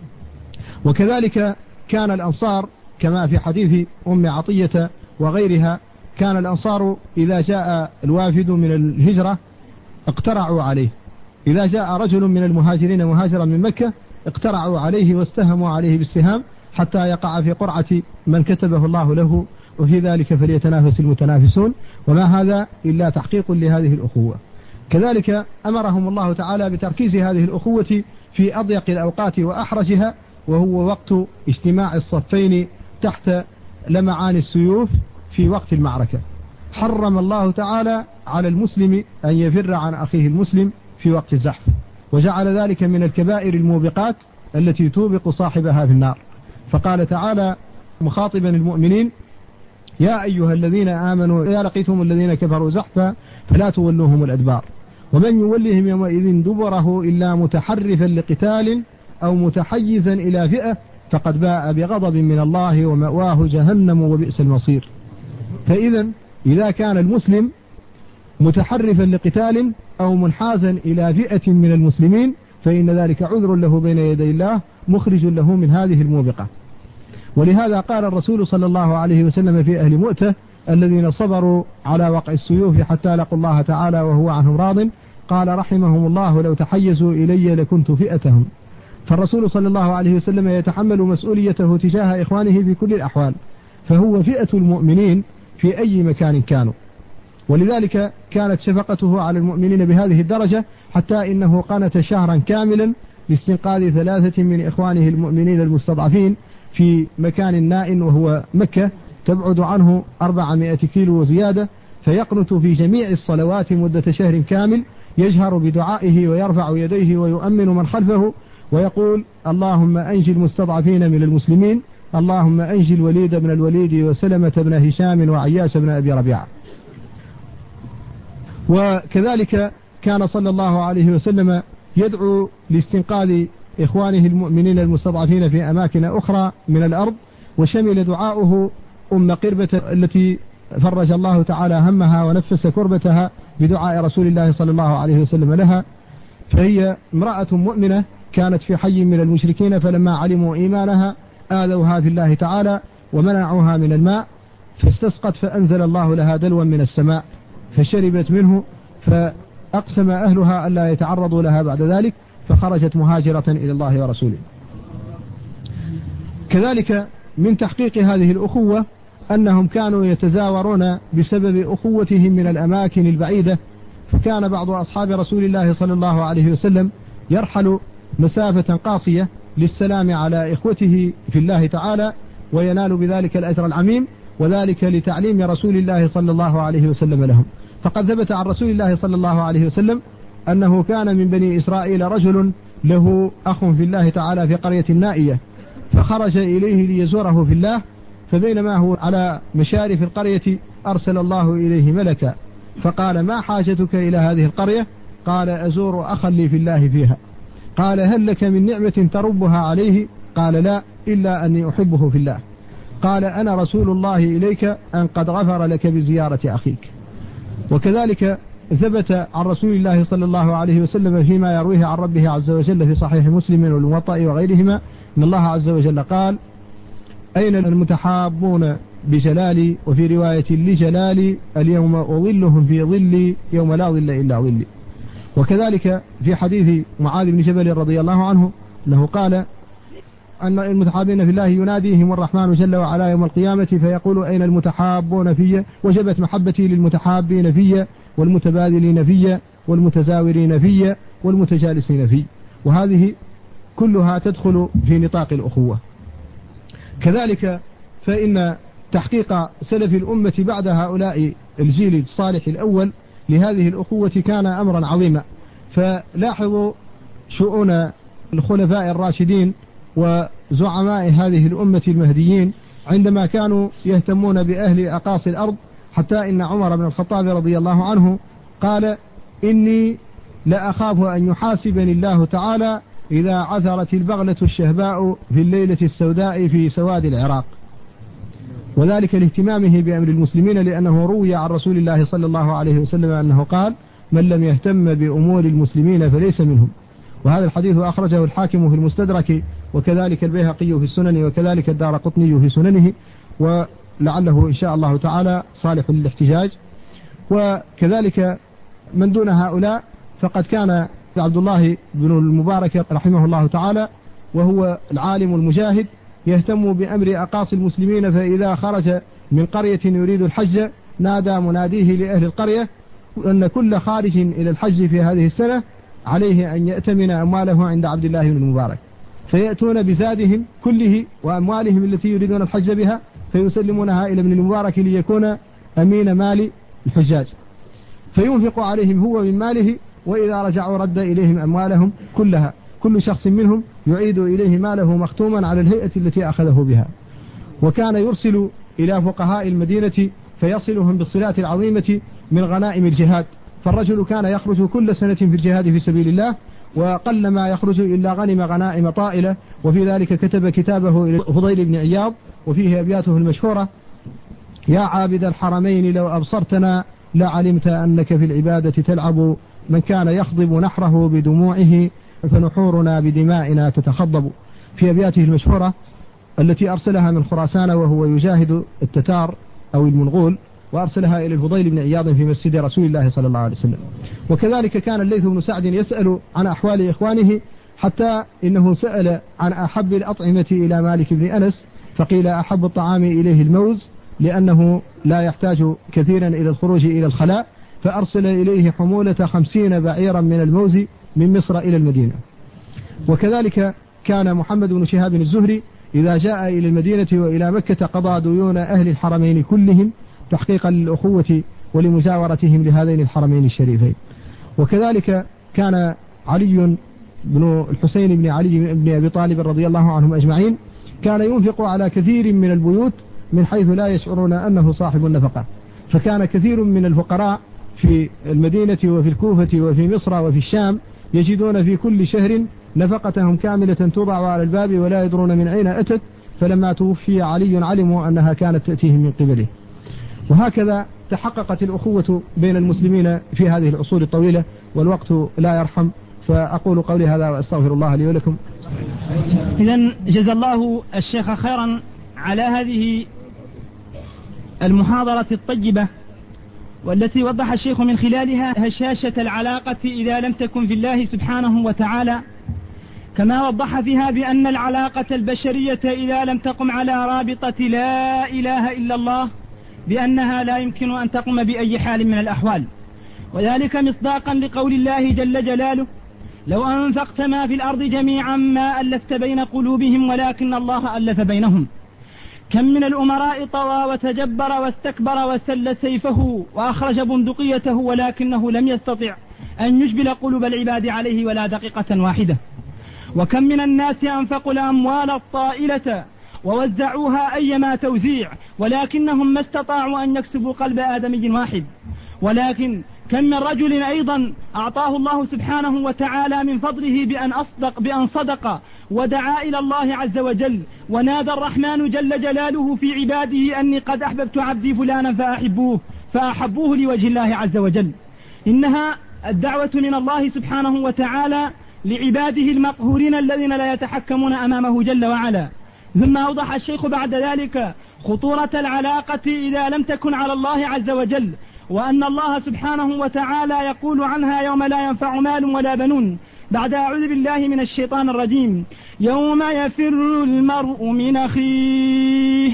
وكذلك كان الأنصار كما في حديث أم عطية وغيرها، كان الأنصار إذا جاء الوافد من الهجرة اقترعوا عليه، إذا جاء رجل من المهاجرين مهاجرا من مكة اقترعوا عليه واستهموا عليه بالسهام حتى يقع في قرعة من كتبه الله له، وفي ذلك فليتنافس المتنافسون، وما هذا إلا تحقيق لهذه الأخوة. كذلك أمرهم الله تعالى بتركيز هذه الأخوة في أضيق الأوقات وأحرجها، وهو وقت اجتماع الصفين تحت لمعان السيوف في وقت المعركة. حرم الله تعالى على المسلم أن يفر عن أخيه المسلم في وقت الزحف، وجعل ذلك من الكبائر الموبقات التي توبق صاحبها في النار. فقال تعالى مخاطبا المؤمنين يا أيها الذين آمنوا إذا لقيتم الذين كفروا زحفا فلا تولوهم الأدبار ومن يولهم يومئذ دبره إلا متحرفا لقتال أو متحيزا إلى فئة فقد باء بغضب من الله ومأواه جهنم وبئس المصير. فإذا إذا كان المسلم متحرفا لقتال أو منحازا إلى فئة من المسلمين فإن ذلك عذر له بين يدي الله مخرج له من هذه الموبقة. ولهذا قال الرسول صلى الله عليه وسلم في أهل مؤتة الذين صبروا على وقع السيوف حتى لقوا الله تعالى وهو عنهم راض، قال رحمهم الله لو تحيزوا إلي لكنت فئتهم فالرسول صلى الله عليه وسلم يتحمل مسؤوليته تجاه إخوانه في كل الأحوال، فهو فئة المؤمنين في أي مكان كانوا، ولذلك كانت شفقته على المؤمنين بهذه الدرجة حتى إنه قنت شهرا كاملا لاستنقاذ ثلاثة من إخوانه المؤمنين المستضعفين في مكان نائٍ وهو مكة تبعد عنه أربعمائة كيلو وزيادة، فيقنت في جميع الصلوات مدة شهر كامل، يجهر بدعائه ويرفع يديه ويؤمن من خلفه ويقول: اللهم أنجي المستضعفين من المسلمين، اللهم أنجي الوليد بن الوليد وسلمة بن هشام وعياش بن أبي ربيعة. وكذلك كان صلى الله عليه وسلم يدعو لاستنقاذ إخوانه المؤمنين المستضعفين في أماكن أخرى من الأرض، وشمل دعاؤه أم قربة التي فرج الله تعالى همها ونفس كربتها بدعاء رسول الله صلى الله عليه وسلم لها، فهي امرأة مؤمنة كانت في حي من المشركين، فلما علموا إيمانها آذوها في الله تعالى ومنعوها من الماء، فاستسقت فأنزل الله لها دلوا من السماء فشربت منه، فأقسم أهلها ألا يتعرضوا لها بعد ذلك، فخرجت مهاجرة إلى الله ورسوله. كذلك من تحقيق هذه الأخوة أنهم كانوا يتزاورون بسبب أخوتهم من الأماكن البعيدة، فكان بعض أصحاب رسول الله صلى الله عليه وسلم يرحل مسافة قاصية للسلام على إخوته في الله تعالى وينال بذلك الأجر العميم، وذلك لتعليم رسول الله صلى الله عليه وسلم لهم. فقد ثبت عن رسول الله صلى الله عليه وسلم أنه كان من بني إسرائيل رجل له أخ في الله تعالى في قرية نائية، فخرج إليه ليزوره في الله، فبينما هو على مشارف القرية أرسل الله إليه ملكا فقال: ما حاجتك إلى هذه القرية؟ قال: أزور أخا لي في الله فيها. قال: هل لك من نعمة تربها عليه؟ قال: لا، إلا أني أحبه في الله. قال: أنا رسول الله إليك أن قد غفر لك بزيارة أخيك. وكذلك ثبت عن رسول الله صلى الله عليه وسلم فيما يرويه عن ربه عز وجل في صحيح مسلم والموطأ وغيرهما أن الله عز وجل قال: أين المتحابون بجلالي، وفي رواية لجلالي اليوم أظلهم في ظلي يوم لا ظل إلا ظلي. وكذلك في حديث معاذ بن جبل رضي الله عنه أنه قال أن المتحابين في الله يناديهم الرحمن جل وعلا يوم القيامة فيقول: أين المتحابون في؟ وجبت محبتي للمتحابين في والمتبادلين في والمتزاورين في والمتجالسين في. وهذه كلها تدخل في نطاق الأخوة. كذلك فإن تحقيق سلف الأمة بعد هؤلاء الجيل الصالح الأول لهذه الأخوة كان أمرا عظيما. فلاحظوا شؤون الخلفاء الراشدين وزعماء هذه الأمة المهديين عندما كانوا يهتمون بأهل أقاصي الأرض، حتى إن عمر بن الخطاب رضي الله عنه قال: إني لأخاف أن يحاسبني الله تعالى إذا عثرت البغلة الشهباء في الليلة السوداء في سواد العراق. وذلك لاهتمامه بأمر المسلمين، لأنه روي عن رسول الله صلى الله عليه وسلم أنه قال: من لم يهتم بأمور المسلمين فليس منهم. وهذا الحديث أخرجه الحاكم في المستدرك، وكذلك البيهقي في السنن، وكذلك الدارقطني في سننه، ولعله إن شاء الله تعالى صالح للاحتجاج. وكذلك من دون هؤلاء فقد كان عبد الله بن المبارك رحمه الله تعالى وهو العالم المجاهد يهتم بأمر أقاصي المسلمين، فإذا خرج من قرية يريد الحج نادى مناديه لأهل القرية أن كل خارج إلى الحج في هذه السنة عليه أن يأتمن أمواله عند عبد الله بن المبارك، فيأتون بزادهم كله وأموالهم التي يريدون الحج بها فيسلمونها إلى ابن المبارك ليكون أمين مال الحجاج، فينفق عليهم هو من ماله، وإذا رجعوا رد إليهم أموالهم كلها، كل شخص منهم يعيد إليه ماله مختوما على الهيئة التي أخذه بها. وكان يرسل إلى فقهاء المدينة فيصلهم بالصلات العظيمة من غنائم الجهاد، فالرجل كان يخرج كل سنة في الجهاد في سبيل الله، وقل ما يخرج إلا غنم غنائم طائلة. وفي ذلك كتب كتابه إلى فضيل بن عياض وفيه أبياته المشهورة: يا عابد الحرمين لو أبصرتنا لعلمت أنك في العبادة تلعب، من كان يخضب نحره بدموعه فنحورنا بدمائنا تتخضب. في أبياته المشهورة التي أرسلها من خراسان وهو يجاهد التتار أو المنغول، وأرسلها إلى الفضيل بن عياض في مسجد رسول الله صلى الله عليه وسلم. وكذلك كان الليث بن سعد يسأل عن أحوال إخوانه حتى إنه سأل عن أحب الأطعمة إلى مالك بن أنس، فقيل أحب الطعام إليه الموز لأنه لا يحتاج كثيرا إلى الخروج إلى الخلاء، فأرسل إليه حمولة خمسين بعيرا من الموز من مصر إلى المدينة. وكذلك كان محمد بن شهاب الزهري إذا جاء إلى المدينة وإلى مكة قضى ديون أهل الحرمين كلهم تحقيقا للأخوة ولمجاورتهم لهذين الحرمين الشريفين. وكذلك كان علي بن الحسين بن علي بن أبي طالب رضي الله عنهم أجمعين كان ينفق على كثير من البيوت من حيث لا يشعرون أنه صاحب النفقة، فكان كثير من الفقراء في المدينة وفي الكوفة وفي مصر وفي الشام يجدون في كل شهر نفقتهم كاملة توضع على الباب ولا يدرون من أين أتت، فلما توفي علي علموا أنها كانت تأتيهم من قبله. وهكذا تحققت الأخوة بين المسلمين في هذه العصور الطويلة، والوقت لا يرحم، فأقول قولي هذا وأستغفر الله لي ولكم. إذن جزا الله الشيخ خيرا على هذه المحاضرة الطيبة، والتي وضح الشيخ من خلالها هشاشة العلاقة إذا لم تكن في الله سبحانه وتعالى، كما وضح فيها بأن العلاقة البشرية إذا لم تقم على رابطة لا إله إلا الله بأنها لا يمكن أن تقوم بأي حال من الأحوال، وذلك مصداقا لقول الله جل جلاله: لو أنفقت ما في الأرض جميعا ما ألفت بين قلوبهم ولكن الله ألف بينهم. كم من الأمراء طوى وتجبر واستكبر وسل سيفه وأخرج بندقيته ولكنه لم يستطع أن يجبل قلوب العباد عليه ولا دقيقة واحدة. وكم من الناس أنفقوا الأموال الطائلة ووزعوها أيما توزيع ولكنهم ما استطاعوا أن يكسبوا قلب آدمي واحد. ولكن كم من رجل أيضا أعطاه الله سبحانه وتعالى من فضله بأن أصدق بأن صدق ودعا إلى الله عز وجل، ونادى الرحمن جل جلاله في عباده أني قد أحببت عبدي فلانا فأحبوه فأحبوه لوجه الله عز وجل. إنها الدعوة من الله سبحانه وتعالى لعباده المقهورين الذين لا يتحكمون أمامه جل وعلا. ثم أوضح الشيخ بعد ذلك خطورة العلاقة إذا لم تكن على الله عز وجل، وأن الله سبحانه وتعالى يقول عنها: يوم لا ينفع مال ولا بنون، بعد أعوذ بالله من الشيطان الرجيم: يوم يفر المرء من أخيه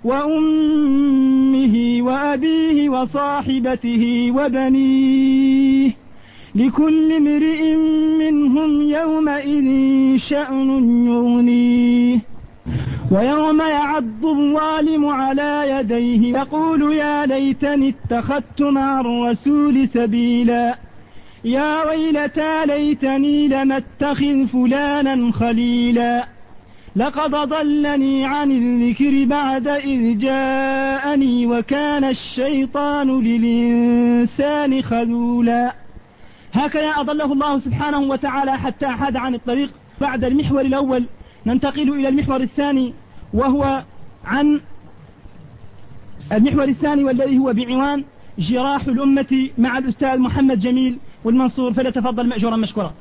وأمه وأبيه وصاحبته وبنيه لكل امرئ منهم يومئذ شأن يغنيه. ويوم يعض الظالم على يديه يقول: يا ليتني اتخذت مع الرسول سبيلا، يا ويلتى ليتني لم اتخذ فلانا خليلا، لقد ضلني عن الذكر بعد إذ جاءني وكان الشيطان للإنسان خذولا. هكذا أضله الله سبحانه وتعالى حتى حاد عن الطريق. بعد المحور الأول ننتقل إلى المحور الثاني، وهو عن المحور الثاني والذي هو بعنوان جراح الأمة مع الأستاذ محمد جميل والمنصور، فليتفضل مأجورا مشكورا.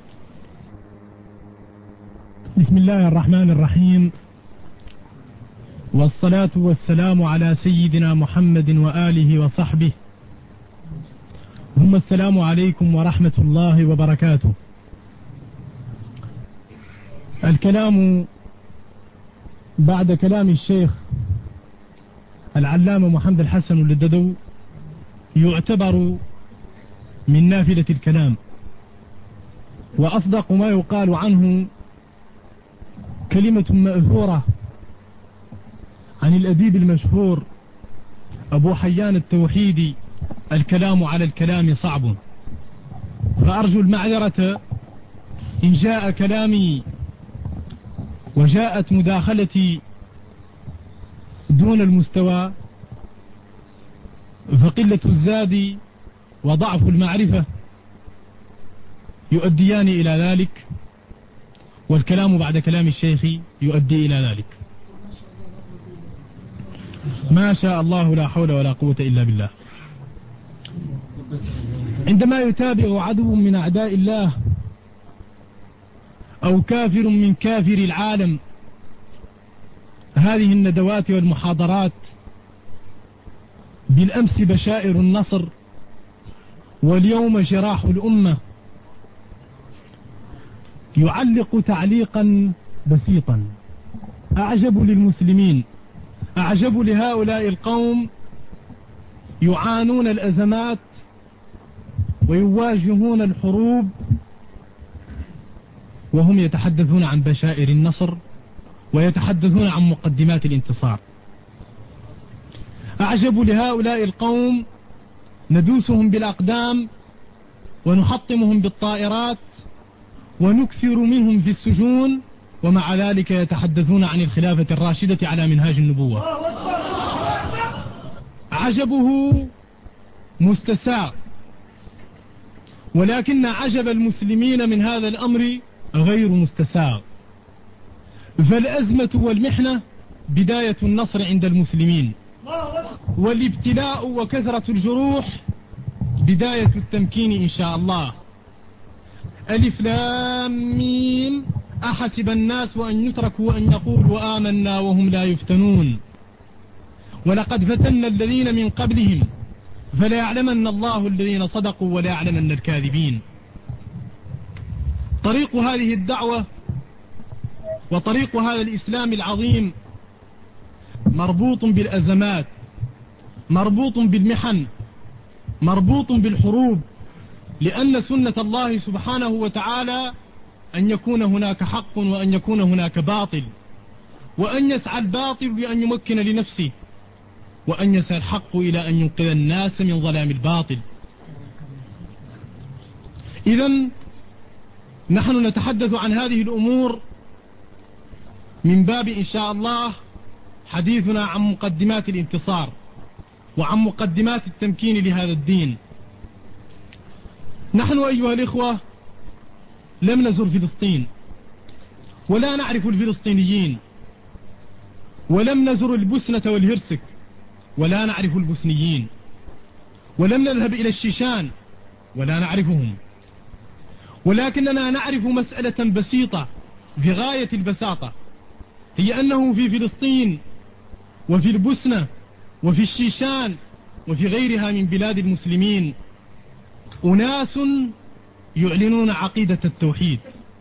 بسم الله الرحمن الرحيم، والصلاة والسلام على سيدنا محمد وآله وصحبه، ثم السلام عليكم ورحمة الله وبركاته. الكلام بعد كلام الشيخ العلامة محمد الحسن الددو يعتبر من نافلة الكلام، وأصدق ما يقال عنه كلمة مأثورة عن الأديب المشهور أبو حيان التوحيدي: الكلام على الكلام صعب. فأرجو المعذرة إن جاء كلامي وجاءت مداخلتي دون المستوى، فقلة الزاد وضعف المعرفة يؤديان إلى ذلك، والكلام بعد كلام الشيخ يؤدي إلى ذلك. ما شاء الله، لا حول ولا قوة إلا بالله. عندما يتابع عدو من أعداء الله أو كافر من كافر العالم هذه الندوات والمحاضرات، بالأمس بشائر النصر واليوم جراح الأمة، يعلق تعليقا بسيطا: أعجب للمسلمين، أعجب لهؤلاء القوم يعانون الأزمات ويواجهون الحروب وهم يتحدثون عن بشائر النصر ويتحدثون عن مقدمات الانتصار. أعجب لهؤلاء القوم ندوسهم بالأقدام ونحطمهم بالطائرات ونكثر منهم في السجون، ومع ذلك يتحدثون عن الخلافة الراشدة على منهاج النبوة. عجبه مستساغ، ولكن عجب المسلمين من هذا الأمر غير مستساغ، فالأزمة والمحنة بداية النصر عند المسلمين، والابتلاء وكثرة الجروح بداية التمكين إن شاء الله. ألف لام ميم، أحسب الناس أن يتركوا أن يقولوا آمنا وهم لا يفتنون، ولقد فتنا الذين من قبلهم فلا يعلمن الله الذين صدقوا ولا يعلمن الكاذبين. طريق هذه الدعوة وطريق هذا الإسلام العظيم مربوط بالأزمات، مربوط بالمحن، مربوط بالحروب، لأن سنة الله سبحانه وتعالى أن يكون هناك حق وأن يكون هناك باطل، وأن يسعى الباطل لأن يمكن لنفسه، وأن يسعى الحق إلى أن ينقذ الناس من ظلام الباطل. إذن نحن نتحدث عن هذه الأمور من باب إن شاء الله حديثنا عن مقدمات الانتصار وعن مقدمات التمكين لهذا الدين. نحن أيها الإخوة لم نزر فلسطين، ولا نعرف الفلسطينيين، ولم نزر البوسنة والهرسك، ولا نعرف البوسنيين، ولم نذهب إلى الشيشان ولا نعرفهم، ولكننا نعرف مسألة بسيطة في غاية البساطة، هي أنه في فلسطين وفي البوسنة وفي الشيشان وفي غيرها من بلاد المسلمين أناس يعلنون عقيدة التوحيد،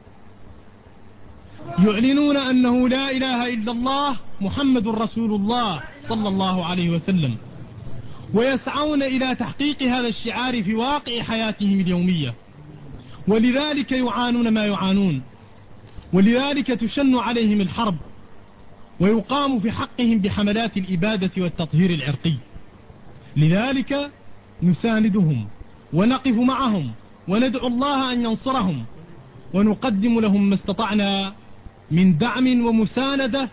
يعلنون أنه لا إله إلا الله محمد رسول الله صلى الله عليه وسلم، ويسعون إلى تحقيق هذا الشعار في واقع حياتهم اليومية، ولذلك يعانون ما يعانون، ولذلك تشن عليهم الحرب ويقام في حقهم بحملات الإبادة والتطهير العرقي. لذلك نساندهم ونقف معهم وندعو الله أن ينصرهم، ونقدم لهم ما استطعنا من دعم ومساندة.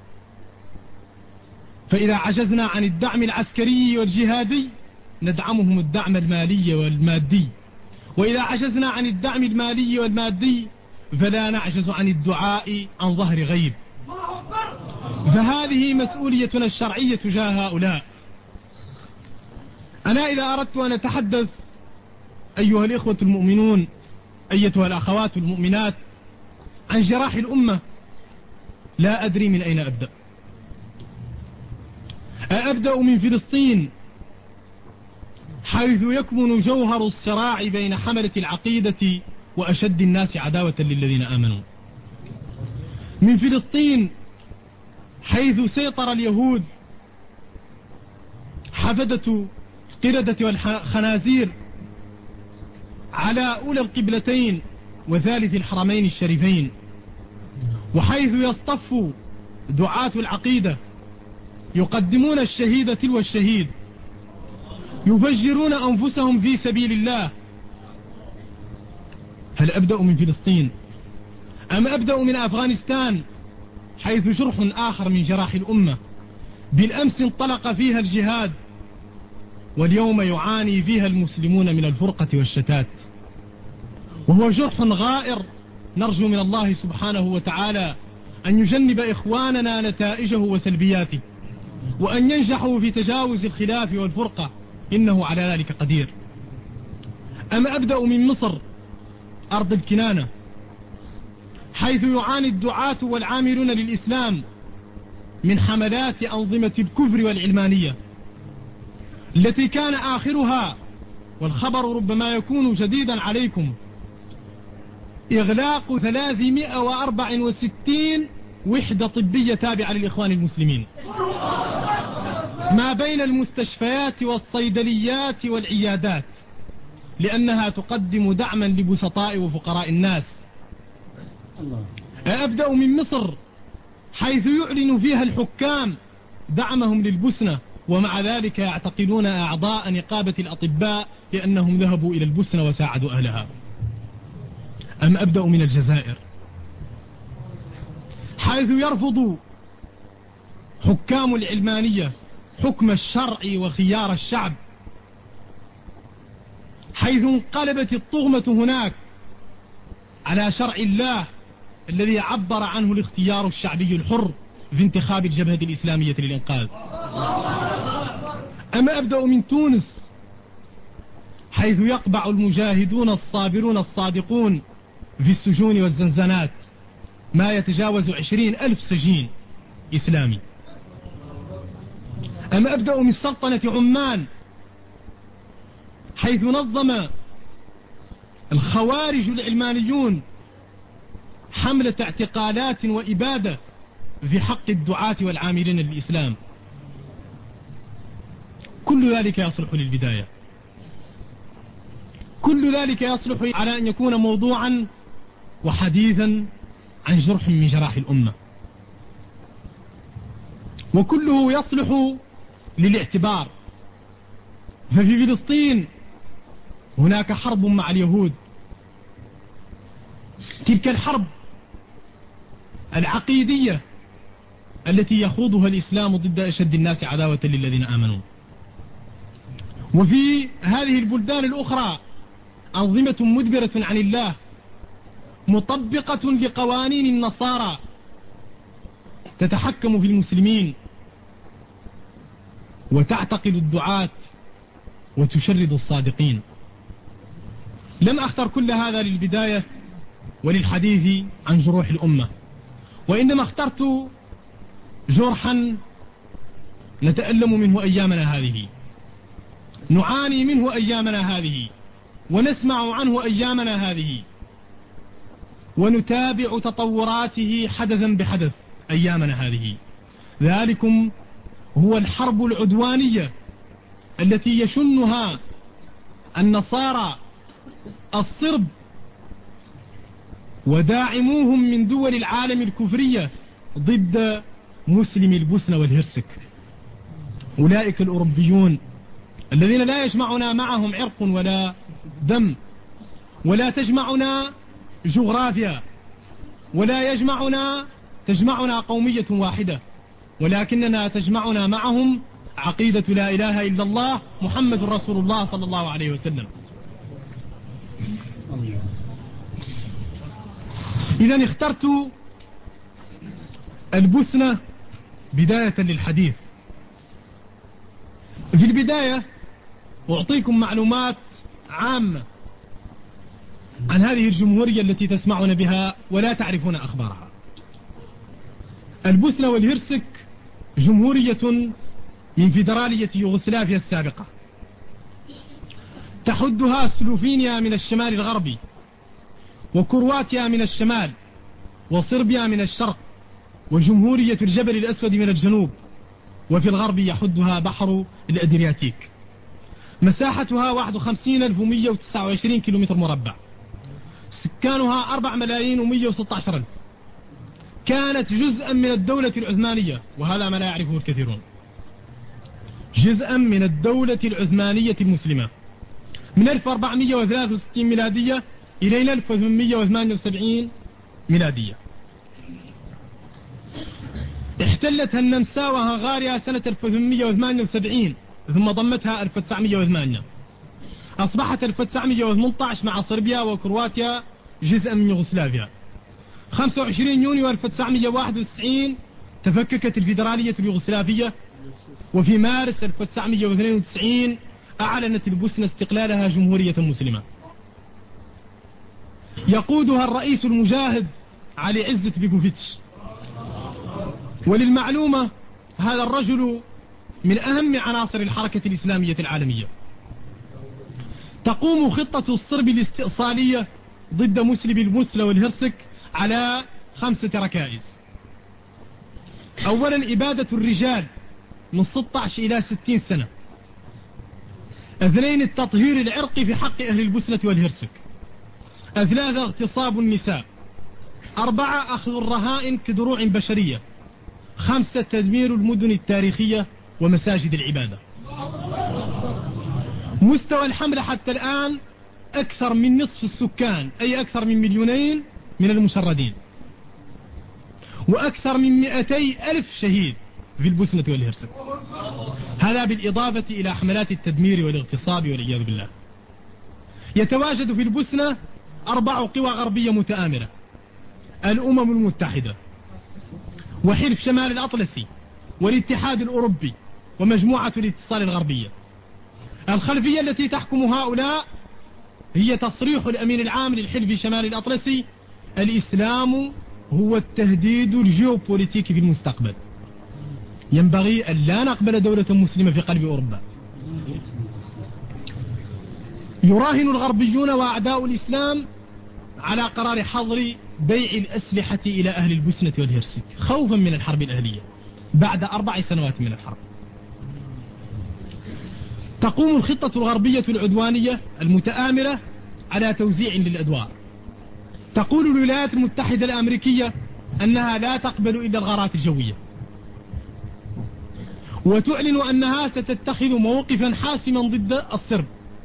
فإذا عجزنا عن الدعم العسكري والجهادي ندعمهم الدعم المالي والمادي، وإذا عجزنا عن الدعم المالي والمادي فلا نعجز عن الدعاء عن ظهر غيب. فهذه مسؤوليتنا الشرعية تجاه هؤلاء. أنا إذا أردت أن أتحدث أيها الإخوة المؤمنون، أيتها الأخوات المؤمنات، عن جراح الأمة لا أدري من أين أبدأ. أبدأ من فلسطين حيث يكمن جوهر الصراع بين حملة العقيدة وأشد الناس عداوة للذين آمنوا. من فلسطين حيث سيطر اليهود حفدة القردة والخنازير على أولى القبلتين وثالث الحرمين الشريفين، وحيث يصطف دعاة العقيدة يقدمون الشهيد تلو الشهيد، يفجرون أنفسهم في سبيل الله. هل أبدأ من فلسطين أم أبدأ من أفغانستان حيث جرح آخر من جراح الأمة بالأمس انطلق فيها الجهاد، واليوم يعاني فيها المسلمون من الفرقة والشتات، وهو جرح غائر نرجو من الله سبحانه وتعالى أن يجنب إخواننا نتائجه وسلبياته، وأن ينجحوا في تجاوز الخلاف والفرقة، إنه على ذلك قدير. أم أبدأ من مصر أرض الكنانة حيث يعاني الدعاة والعاملون للإسلام من حملات أنظمة الكفر والعلمانية التي كان آخرها، والخبر ربما يكون جديدا عليكم، إغلاق ثلاثمائة وأربعة وستين وحدة طبية تابعة للإخوان المسلمين ما بين المستشفيات والصيدليات والعيادات، لأنها تقدم دعما لبسطاء وفقراء الناس. أبدأ من مصر، حيث يعلن فيها الحكام دعمهم للبسنة، ومع ذلك يعتقلون أعضاء نقابة الأطباء لأنهم ذهبوا إلى البسنة وساعدوا أهلها. أم أبدأ من الجزائر، حيث يرفض حكام العلمانية حكم الشرع وخيار الشعب، حيث انقلبت الطغمة هناك على شرع الله الذي عبر عنه الاختيار الشعبي الحر في انتخاب الجبهة الإسلامية للإنقاذ. أما أبدأ من تونس، حيث يقبع المجاهدون الصابرون الصادقون في السجون والزنزانات ما يتجاوز عشرين ألف سجين إسلامي. أما أبدأ من سلطنة عمان، حيث نظم الخوارج العلمانيون حملة اعتقالات وإبادة في حق الدعاة والعاملين للإسلام. كل ذلك يصلح للبداية، كل ذلك يصلح على أن يكون موضوعا وحديثا عن جرح من جراح الأمة، وكله يصلح للاعتبار. ففي فلسطين هناك حرب مع اليهود، تلك الحرب العقيدية التي يخوضها الإسلام ضد أشد الناس عداوة للذين آمنوا. وفي هذه البلدان الأخرى أنظمة مدبرة عن الله مطبقة لقوانين النصارى تتحكم في المسلمين وتعتقل الدعاة وتشرد الصادقين. لم أختر كل هذا للبداية وللحديث عن جروح الأمة، وإنما اخترت جرحا نتألم منه أيامنا هذه، نعاني منه أيامنا هذه، ونسمع عنه أيامنا هذه، ونتابع تطوراته حدثا بحدث أيامنا هذه. ذلكم هو الحرب العدوانية التي يشنها النصارى الصرب وداعموهم من دول العالم الكفرية ضد مسلم البوسنة والهرسك. أولئك الأوروبيون الذين لا يجمعنا معهم عرق ولا دم، ولا تجمعنا جغرافيا، ولا يجمعنا تجمعنا قومية واحدة، ولكننا تجمعنا معهم عقيدة لا إله إلا الله محمد رسول الله صلى الله عليه وسلم. إذن اخترت البوسنة بداية للحديث. في البداية أعطيكم معلومات عامة عن هذه الجمهورية التي تسمعون بها ولا تعرفون أخبارها. البوسنة والهرسك جمهورية من فيدرالية يوغوسلافيا السابقة، تحدها سلوفينيا من الشمال الغربي، وكرواتيا من الشمال، وصربيا من الشرق، وجمهورية الجبل الأسود من الجنوب، وفي الغرب يحدها بحر الأدرياتيك. مساحتها واحد وخمسين ألف ومئة وتسعة وعشرين كيلومتر مربع، سكانها أربعة ملايين ومئة وستة عشر ألف. كانت جزءا من الدولة العثمانية، وهذا ما لا يعرفه الكثيرون، جزءا من الدولة العثمانية المسلمة من ألف وأربعمئة وثلاثة وستين ميلادية إلى ألف وثمانمئة وثمانية وسبعين ميلادية. احتلتها النمسا وهنغاريا سنة ألف وثمانمئة وثمانية وسبعين، ثم ضمتها ألف وتسعمئة وثمانية. أصبحت ألف وتسعمئة وثمانية عشر مع صربيا وكرواتيا جزءا من يوغوسلافيا. خمسة وعشرين يونيو ألف وتسعمئة وواحد وتسعين تفككت الفيدرالية اليوغوسلافية، وفي مارس ألف وتسعمئة واثنين وتسعين أعلنت البوسنة استقلالها جمهورية مسلمة. يقودها الرئيس المجاهد علي عزت بيكوفيتش. وللمعلومة هذا الرجل من أهم عناصر الحركة الإسلامية العالمية. تقوم خطة الصرب الاستئصالية ضد مسلمي البوسنة والهرسك على خمسة ركائز. أولا إبادة الرجال من ستة عشر إلى ستين سنة. اثنين التطهير العرقي في حق أهل البوسنة والهرسك. ثلاثة اغتصاب النساء. أربعة أخذ الرهائن كدروع بشرية. خمسة تدمير المدن التاريخية ومساجد العبادة. مستوى الحملة حتى الآن أكثر من نصف السكان، أي أكثر من مليونين من المشردين، وأكثر من مئتي ألف شهيد في البوسنة والهرسك. هذا بالإضافة إلى حملات التدمير والاغتصاب والعياذ بالله. يتواجد في البوسنة أربع قوى غربية متآمرة: الأمم المتحدة، وحلف شمال الأطلسي، والاتحاد الأوروبي، ومجموعة الاتصال الغربية. الخلفية التي تحكم هؤلاء هي تصريح الأمين العام للحلف شمال الأطلسي: الإسلام هو التهديد الجيوبوليتيكي في المستقبل. ينبغي أن لا نقبل دولة مسلمة في قلب أوروبا. يراهن الغربيون وأعداء الإسلام على قرار حظر بيع الأسلحة إلى أهل البوسنة والهرسك خوفا من الحرب الأهلية بعد أربع سنوات من الحرب. تقوم الخطة الغربية العدوانية المتآمرة على توزيع للأدوار. تقول الولايات المتحدة الأمريكية أنها لا تقبل إلا الغارات الجوية، وتعلن أنها ستتخذ موقفا حاسما ضد الصرب،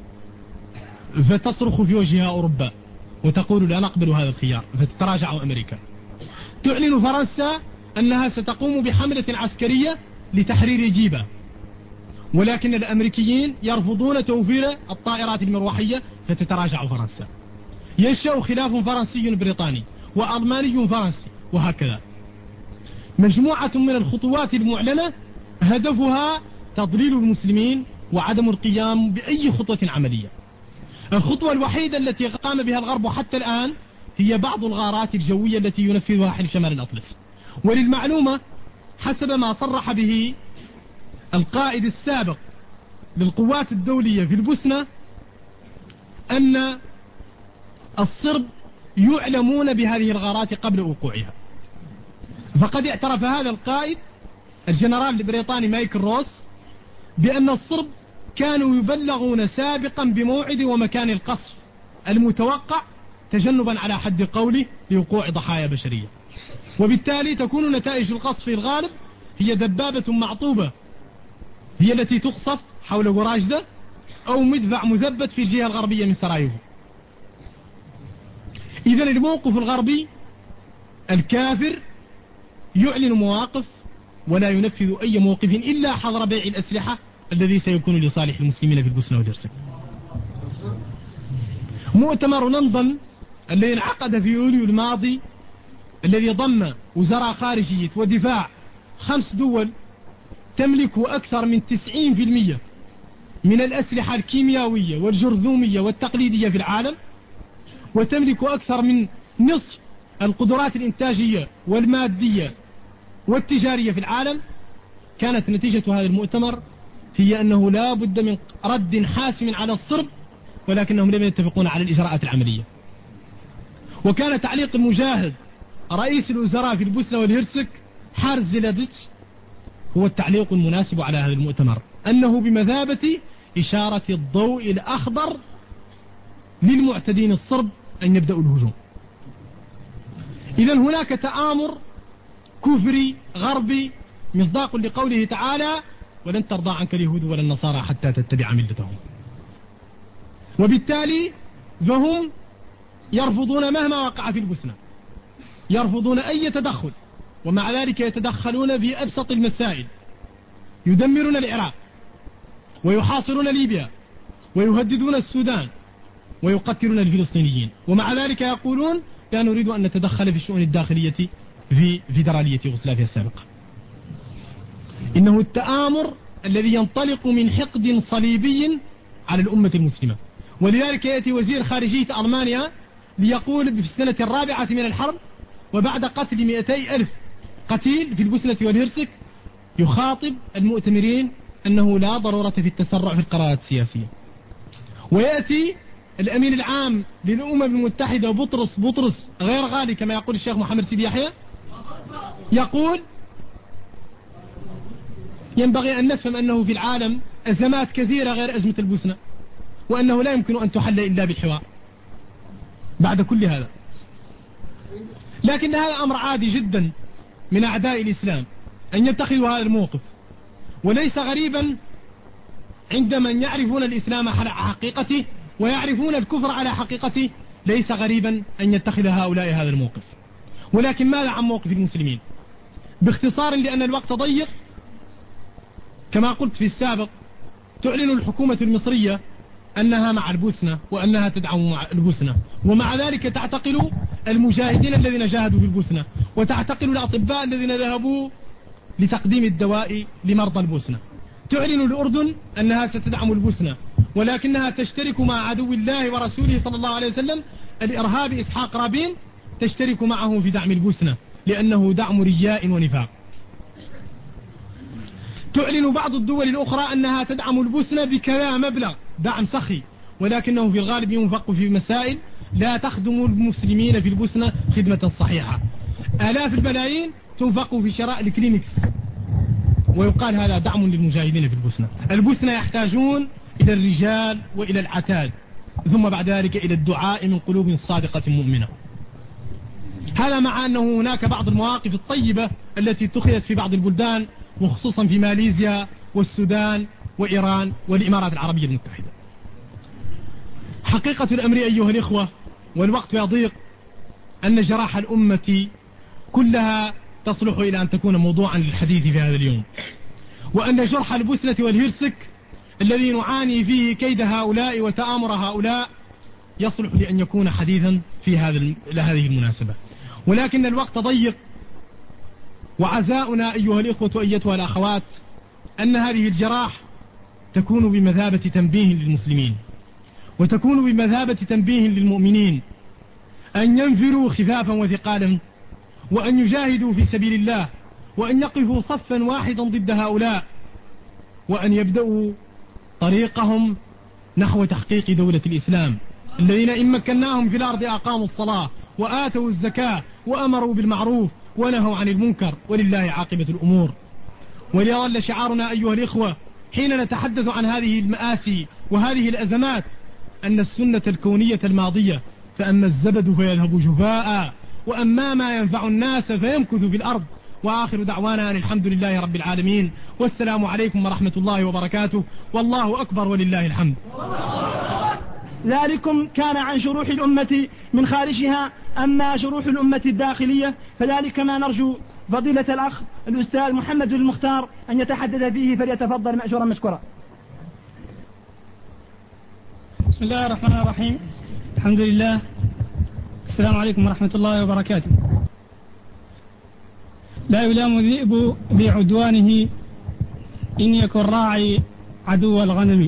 فتصرخ في وجهها أوروبا وتقول لا نقبل هذا الخيار، فتتراجع أمريكا. تعلن فرنسا أنها ستقوم بحملة عسكرية لتحرير جيبة، ولكن الأمريكيين يرفضون توفير الطائرات المروحية، فتتراجع فرنسا. ينشأ خلاف فرنسي بريطاني وألماني فرنسي، وهكذا. مجموعة من الخطوات المعلنة هدفها تضليل المسلمين وعدم القيام بأي خطوة عملية. الخطوة الوحيدة التي قام بها الغرب حتى الآن هي بعض الغارات الجوية التي ينفذها حلف شمال الأطلسي. وللمعلومة، حسب ما صرح به القائد السابق للقوات الدولية في البوسنة، أن الصرب يعلمون بهذه الغارات قبل وقوعها. فقد اعترف هذا القائد الجنرال البريطاني مايكل روس بأن الصرب كانوا يبلغون سابقا بموعد ومكان القصف المتوقع تجنبا على حد قوله لوقوع ضحايا بشرية، وبالتالي تكون نتائج القصف في الغالب هي دبابة معطوبة هي التي تقصف حول غراجدة، أو مدفع مثبت في الجهة الغربية من سرايوفو. إذن الموقف الغربي الكافر يعلن مواقف ولا ينفذ أي موقف إلا حظر بيع الأسلحة الذي سيكون لصالح المسلمين في البوسنة والهرسك. مؤتمر لندن الذي انعقد في يوليو الماضي، الذي ضم وزراء خارجية ودفاع خمس دول تملك أكثر من تسعين بالمئة من الأسلحة الكيميائية والجرذومية والتقليدية في العالم، وتملك أكثر من نصف القدرات الإنتاجية والمادية والتجارية في العالم. كانت نتيجة هذا المؤتمر هي أنه لا بد من رد حاسم على الصرب، ولكنهم لم يتفقون على الإجراءات العملية. وكان تعليق المجاهد رئيس الوزراء في البوسنة والهرسك حارس زيلاديتش هو التعليق المناسب على هذا المؤتمر، أنه بمثابة إشارة الضوء الأخضر للمعتدين الصرب أن يبدأوا الهجوم. إذن هناك تآمر كفري غربي مصداق لقوله تعالى: ولن ترضى عنك اليهود ولا النصارى حتى تتبع ملتهم. وبالتالي فهم يرفضون مهما وقع في البوسنة، يرفضون أي تدخل، ومع ذلك يتدخلون في أبسط المسائل. يدمرون العراق، ويحاصرون ليبيا، ويهددون السودان، ويقتلون الفلسطينيين، ومع ذلك يقولون لا نريد أن نتدخل في الشؤون الداخلية في فيدرالية يوغوسلافيا السابقة. إنه التآمر الذي ينطلق من حقد صليبي على الأمة المسلمة. ولذلك يأتي وزير خارجية ألمانيا ليقول في السنة الرابعة من الحرب وبعد قتل مئتي ألف قتيل في البوسنة والهرسك يخاطب المؤتمرين أنه لا ضرورة في التسرع في القرارات السياسية. ويأتي الأمين العام للأمم المتحدة بطرس بطرس غير غالي كما يقول الشيخ محمد سيدي يحيى، يقول ينبغي أن نفهم أنه في العالم أزمات كثيرة غير أزمة البوسنة، وأنه لا يمكن أن تحل إلا بالحوار بعد كل هذا. لكن هذا أمر عادي جدا من أعداء الإسلام أن يتخذوا هذا الموقف، وليس غريبا عند من يعرفون الإسلام على حقيقته ويعرفون الكفر على حقيقته، ليس غريبا أن يتخذ هؤلاء هذا الموقف. ولكن ماذا عن موقف المسلمين؟ باختصار لأن الوقت ضيق، كما قلت في السابق، تعلن الحكومة المصرية أنها مع البوسنة وأنها تدعم مع البوسنة، ومع ذلك تعتقل المجاهدين الذين جاهدوا في البوسنة، وتعتقل الأطباء الذين ذهبوا لتقديم الدواء لمرضى البوسنة. تعلن الأردن أنها ستدعم البوسنة، ولكنها تشترك مع عدو الله ورسوله صلى الله عليه وسلم الإرهابي إسحاق رابين، تشترك معه في دعم البوسنة لأنه دعم رياء ونفاق. تعلن بعض الدول الأخرى أنها تدعم البوسنة بكذا مبلغ دعم سخي، ولكنه في الغالب ينفق في مسائل لا تخدم المسلمين في البوسنة خدمة صحيحة. آلاف الملايين تنفق في شراء الكلينكس، ويقال هذا دعم للمجاهدين في البوسنة. البوسنة يحتاجون إلى الرجال وإلى العتاد، ثم بعد ذلك إلى الدعاء من قلوب صادقة مؤمنة. هذا مع أنه هناك بعض المواقف الطيبة التي اتخذت في بعض البلدان، وخصوصا في ماليزيا والسودان وإيران والإمارات العربية المتحدة. حقيقة الأمر أيها الإخوة، والوقت يضيق، أن جراح الأمة كلها تصلح إلى أن تكون موضوعا للحديث في هذا اليوم، وأن جرح البوسنة والهرسك الذي نعاني فيه كيد هؤلاء وتآمر هؤلاء يصلح لأن يكون حديثا في هذا هذه المناسبة. ولكن الوقت ضيق، وعزاؤنا أيها الإخوة أيتها الأخوات أن هذه الجراح تكون بمثابة تنبيه للمسلمين، وتكون بمثابة تنبيه للمؤمنين أن ينفروا خفافا وثقالا، وأن يجاهدوا في سبيل الله، وأن يقفوا صفا واحدا ضد هؤلاء، وأن يبدأوا طريقهم نحو تحقيق دولة الإسلام، الذين إن مكناهم في الأرض أقاموا الصلاة وآتوا الزكاة وأمروا بالمعروف ونهوا عن المنكر، ولله عاقبة الأمور. وليظل شعارنا أيها الإخوة حين نتحدث عن هذه المآسي وهذه الأزمات أن السنة الكونية الماضية، فأما الزبد فيذهب جفاء وأما ما ينفع الناس فيمكث في الأرض. وآخر دعوانا أن الحمد لله رب العالمين، والسلام عليكم ورحمة الله وبركاته، والله أكبر ولله الحمد. ذلكم كان عن شروح الأمة من خارجها. أما شروح الأمة الداخلية فذلك ما نرجو فضيلة الأخ الأستاذ محمد المختار أن يتحدث فيه، فليتفضل مأجورا مشكورا. بسم الله الرحمن الرحيم، الحمد لله، السلام عليكم ورحمة الله وبركاته. لا يلام الذئب بعدوانه إن يكن راعي عدو الغنم.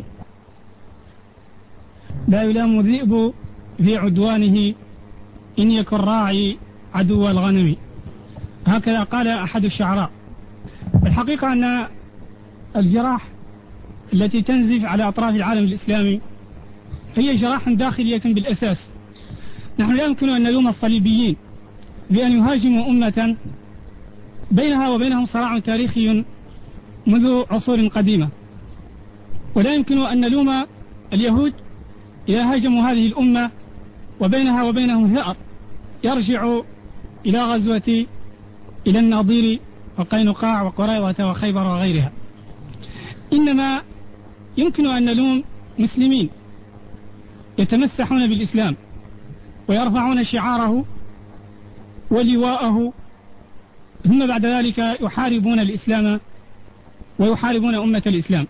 لا يلام الذئب في عدوانه إن يكن راعي عدو الغنم. هكذا قال أحد الشعراء. الحقيقة أن الجراح التي تنزف على أطراف العالم الإسلامي هي جراح داخلية بالأساس. نحن لا يمكن أن نلوم الصليبيين بأن يهاجموا أمة بينها وبينهم صراع تاريخي منذ عصور قديمة، ولا يمكن أن نلوم اليهود إذا هاجموا هذه الأمة وبينها وبينهم ثأر يرجع إلى غزوة إلى الناضير وقينقاع وقريظة وخيبر وغيرها. إنما يمكن أن نلوم مسلمين يتمسحون بالإسلام ويرفعون شعاره ولواءه، ثم بعد ذلك يحاربون الإسلام ويحاربون أمة الإسلام.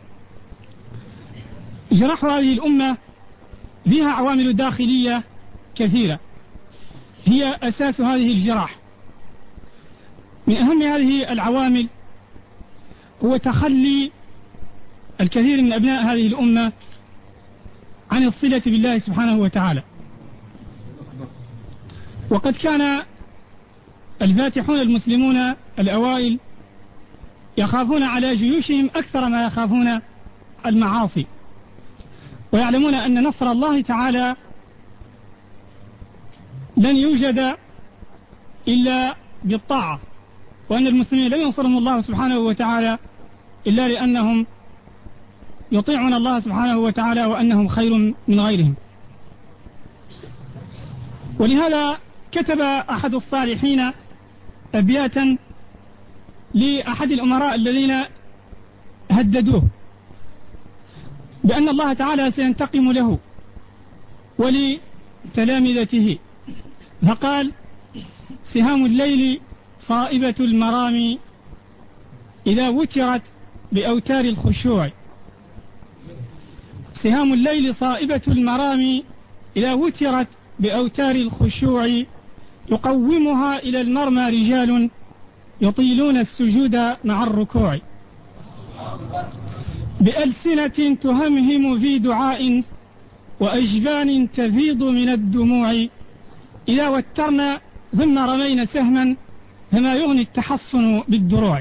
جراح هذه الأمة فيها عوامل داخلية كثيرة هي أساس هذه الجراح. من أهم هذه العوامل هو تخلي الكثير من أبناء هذه الأمة عن الصلة بالله سبحانه وتعالى. وقد كان الفاتحون المسلمون الأوائل يخافون على جيوشهم أكثر ما يخافون المعاصي، ويعلمون أن نصر الله تعالى لن يوجد إلا بالطاعة، وأن المسلمين لم ينصرهم الله سبحانه وتعالى إلا لأنهم يطيعون الله سبحانه وتعالى وأنهم خير من غيرهم. ولهذا كتب أحد الصالحين أبياتا لأحد الأمراء الذين هددوه بأن الله تعالى سينتقم له ولتلامذته، فقال: سهام الليل صائبة المرام إذا وترت بأوتار الخشوع. سهام الليل صائبة المرام إذا وترت بأوتار الخشوع، يقومها إلى المرمى رجال يطيلون السجود مع الركوع، بألسنة تهمهم في دعاء وأجبان تفيض من الدموع، إذا وترنا ثم رمينا سهما فما يغني التحصن بالدروع.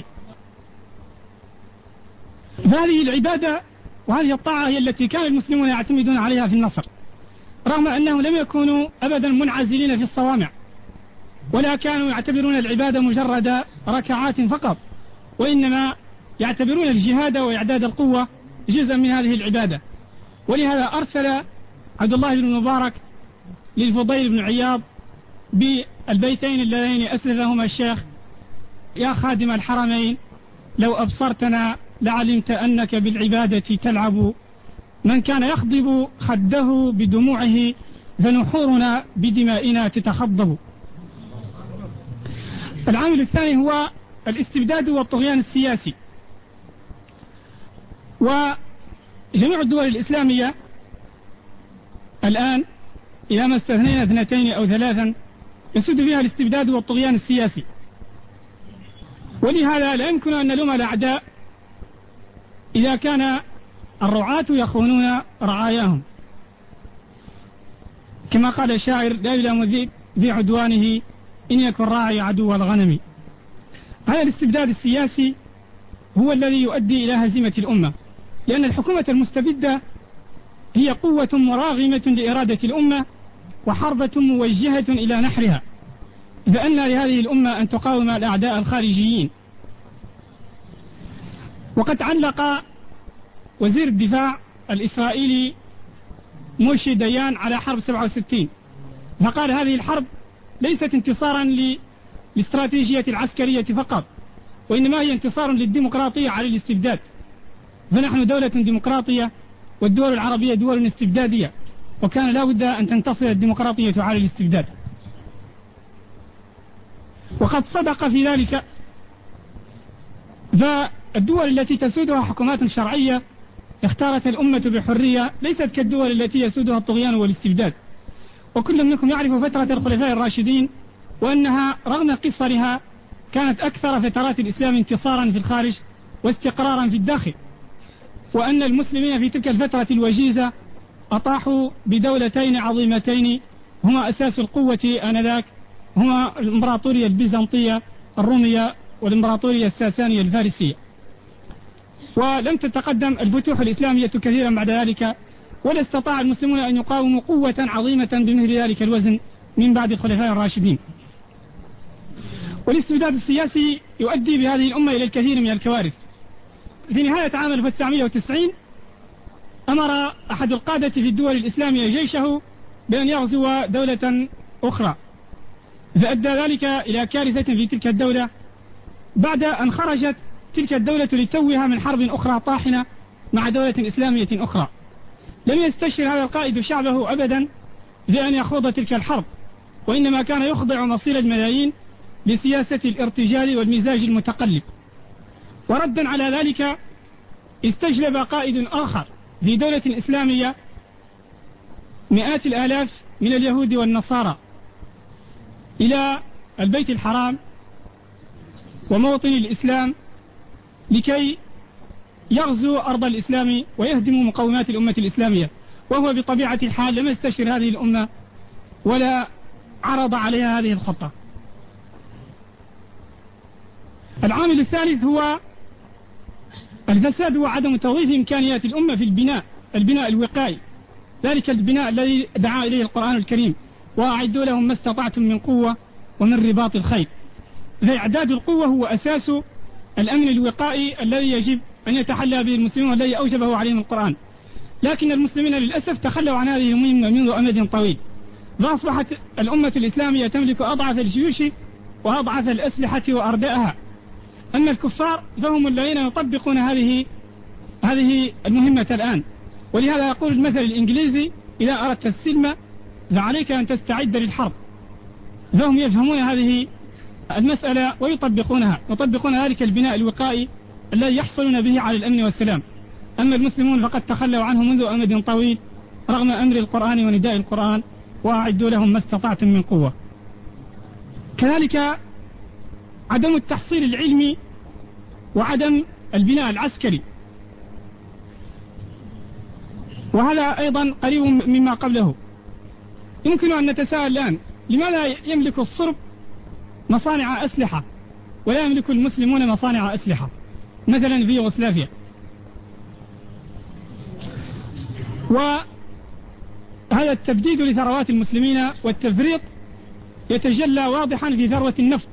فهذه العبادة وهذه الطاعة هي التي كان المسلمون يعتمدون عليها في النصر، رغم أنهم لم يكونوا أبدا منعزلين في الصوامع، ولا كانوا يعتبرون العبادة مجرد ركعات فقط، وإنما يعتبرون الجهاد وإعداد القوة جزءا من هذه العبادة. ولهذا أرسل عبد الله بن المبارك للفضيل بن عياض بالبيتين اللذين أسلفهما الشيخ: يا خادم الحرمين لو أبصرتنا لعلمت أنك بالعبادة تلعب، من كان يخضب خده بدموعه فنحورنا بدمائنا تتخضب. العامل الثاني هو الاستبداد والطغيان السياسي. وجميع الدول الإسلامية الآن إذا ما استثنينا اثنتين أو ثلاثا يسود فيها الاستبداد والطغيان السياسي، ولهذا لا يمكن أن نلوم الأعداء إذا كان الرعاة يخونون رعاياهم، كما قال الشاعر: لا يلام الذئب في عدوانه إن يكن راعي عدو الغنم. هذا الاستبداد السياسي هو الذي يؤدي إلى هزيمة الأمة، لأن الحكومة المستبدة هي قوة مراغمة لإرادة الأمة وحربة موجهة إلى نحرها، فأن لهذه الأمة أن تقاوم الأعداء الخارجيين. وقد علق وزير الدفاع الإسرائيلي موشي ديان على حرب سبعة وستين، فقال: هذه الحرب ليست انتصارا للاستراتيجية العسكرية فقط، وإنما هي انتصار للديمقراطية على الاستبداد، فنحن دولة ديمقراطية والدول العربية دول استبدادية، وكان لا بد أن تنتصر الديمقراطية على الاستبداد. وقد صدق في ذلك، فالدول التي تسودها حكومات شرعية اختارت الأمة بحرية، ليست كالدول التي يسودها الطغيان والاستبداد. وكل منكم يعرف فترة الخلفاء الراشدين، وأنها رغم قصرها كانت أكثر فترات الإسلام انتصارا في الخارج واستقرارا في الداخل، وأن المسلمين في تلك الفترة الوجيزة أطاحوا بدولتين عظيمتين هما أساس القوة آنذاك، هما الإمبراطورية البيزنطية الرومية والإمبراطورية الساسانية الفارسية. ولم تتقدم الفتوح الإسلامية كثيرا بعد ذلك، ولا استطاع المسلمون أن يقاوموا قوة عظيمة بمثل ذلك الوزن من بعد الخلفاء الراشدين. والاستبداد السياسي يؤدي بهذه الأمة إلى الكثير من الكوارث. في نهاية عام ألف وتسعمائة وتسعين أمر أحد القادة في الدول الإسلامية جيشه بأن يغزو دولة أخرى، فأدى ذلك إلى كارثة في تلك الدولة بعد أن خرجت تلك الدولة لتوها من حرب أخرى طاحنة مع دولة إسلامية أخرى. لم يستشر هذا القائد شعبه أبدا بأن يخوض تلك الحرب، وإنما كان يخضع مصير الملايين لسياسة الارتجال والمزاج المتقلب. وردا على ذلك استجلب قائد آخر في دولة إسلامية مئات الآلاف من اليهود والنصارى إلى البيت الحرام وموطن الإسلام لكي يغزو أرض الإسلام ويهدم مقومات الأمة الإسلامية، وهو بطبيعة الحال لم يستشر هذه الأمة ولا عرض عليها هذه الخطة. العامل الثالث هو الفساد وعدم توظيف إمكانيات الأمة في البناء البناء الوقائي، ذلك البناء الذي دعا إليه القرآن الكريم: وأعدوا لهم ما استطعتم من قوة ومن رباط الخيل. فإعداد القوة هو أساس الأمن الوقائي الذي يجب أن يتحلى به المسلمون والذي أوجبه عليهم القرآن. لكن المسلمين للأسف تخلوا عن هذه المهمة منذ أمد طويل، فأصبحت الأمة الإسلامية تملك أضعف الجيوش وأضعف الأسلحة وأرداءها. أما الكفار فهم الذين يطبقون هذه هذه المهمة الآن. ولهذا يقول المثل الإنجليزي: إذا أردت السلم فعليك أن تستعد للحرب. فهم يفهمون هذه المسألة ويطبقونها، يطبقون ذلك البناء الوقائي الذي يحصلون به على الأمن والسلام. أما المسلمون فقد تخلوا عنه منذ أمد طويل رغم أمر القرآن ونداء القرآن: وأعدوا لهم ما استطعتم من قوة. كذلك عدم التحصيل العلمي وعدم البناء العسكري، وهذا أيضا قريب مما قبله. يمكن أن نتساءل الآن: لماذا يملك الصرب مصانع أسلحة ولا يملك المسلمون مصانع أسلحة مثلا في يوغوسلافيا؟ وهذا التبديد لثروات المسلمين والتفريط يتجلى واضحا في ثروة النفط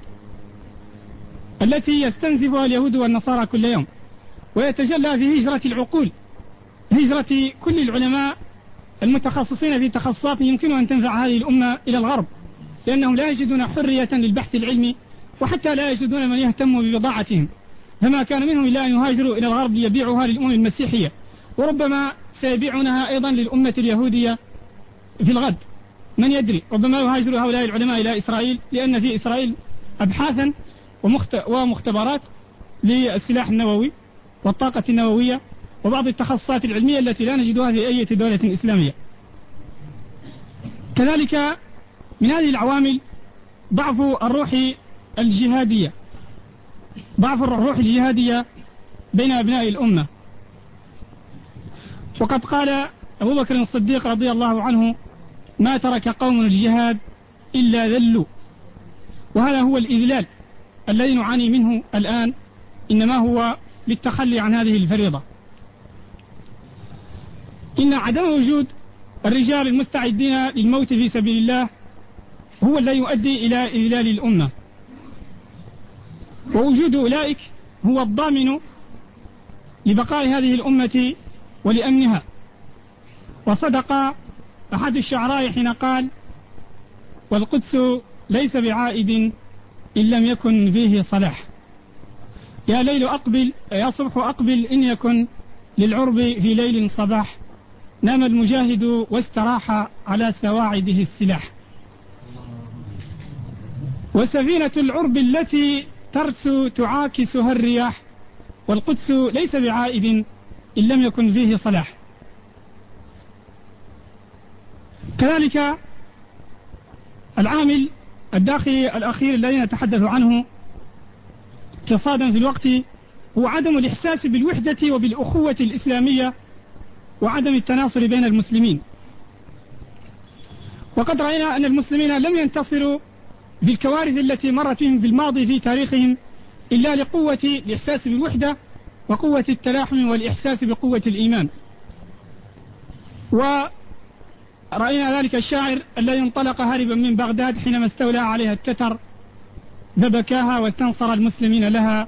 التي يستنزفها اليهود والنصارى كل يوم، ويتجلى في هجرة العقول، هجرة كل العلماء المتخصصين في تخصصات يمكن أن تنفع هذه الأمة إلى الغرب، لأنهم لا يجدون حرية للبحث العلمي، وحتى لا يجدون من يهتم ببضاعتهم، فما كان منهم إلا أن يهاجروا إلى الغرب ليبيعوها للأمم المسيحية، وربما سيبيعونها أيضا للأمة اليهودية في الغد، من يدري. ربما يهاجر هؤلاء العلماء إلى إسرائيل، لأن في إسرائيل أبحاثا ومختبرات للسلاح النووي والطاقة النووية وبعض التخصصات العلمية التي لا نجدها في أي دولة إسلامية. كذلك من هذه العوامل ضعف الروح الجهادية، ضعف الروح الجهادية بين أبناء الأمة. وقد قال أبو بكر الصديق رضي الله عنه: ما ترك قوم الجهاد إلا ذلوا. وهذا هو الإذلال الذي نعاني منه الآن، إنما هو بالتخلي عن هذه الفريضة. إن عدم وجود الرجال المستعدين للموت في سبيل الله هو الذي يؤدي إلى إذلال الأمة، ووجود أولئك هو الضامن لبقاء هذه الأمة ولأمنها. وصدق أحد الشعراء حين قال: والقدس ليس بعائد إن لم يكن فيه صلاح. يا ليل أقبل، يا صبح أقبل، إن يكن للعرب في ليل صباح. نام المجاهد واستراح على سواعده السلاح. وسفينة العرب التي ترسو تعاكسها الرياح، والقدس ليس بعائد إن لم يكن فيه صلاح. كذلك العامل الداخلي الأخير الذي نتحدث عنه اقتصادا في الوقت هو عدم الإحساس بالوحدة وبالأخوة الإسلامية وعدم التناصر بين المسلمين. وقد رأينا أن المسلمين لم ينتصروا في الكوارث التي مرت بهم في الماضي في تاريخهم إلا لقوة الإحساس بالوحدة وقوة التلاحم والإحساس بقوة الإيمان. ورأينا ذلك الشاعر الذي انطلق هاربا من بغداد حينما استولى عليها التتر فبكاها واستنصر المسلمين لها: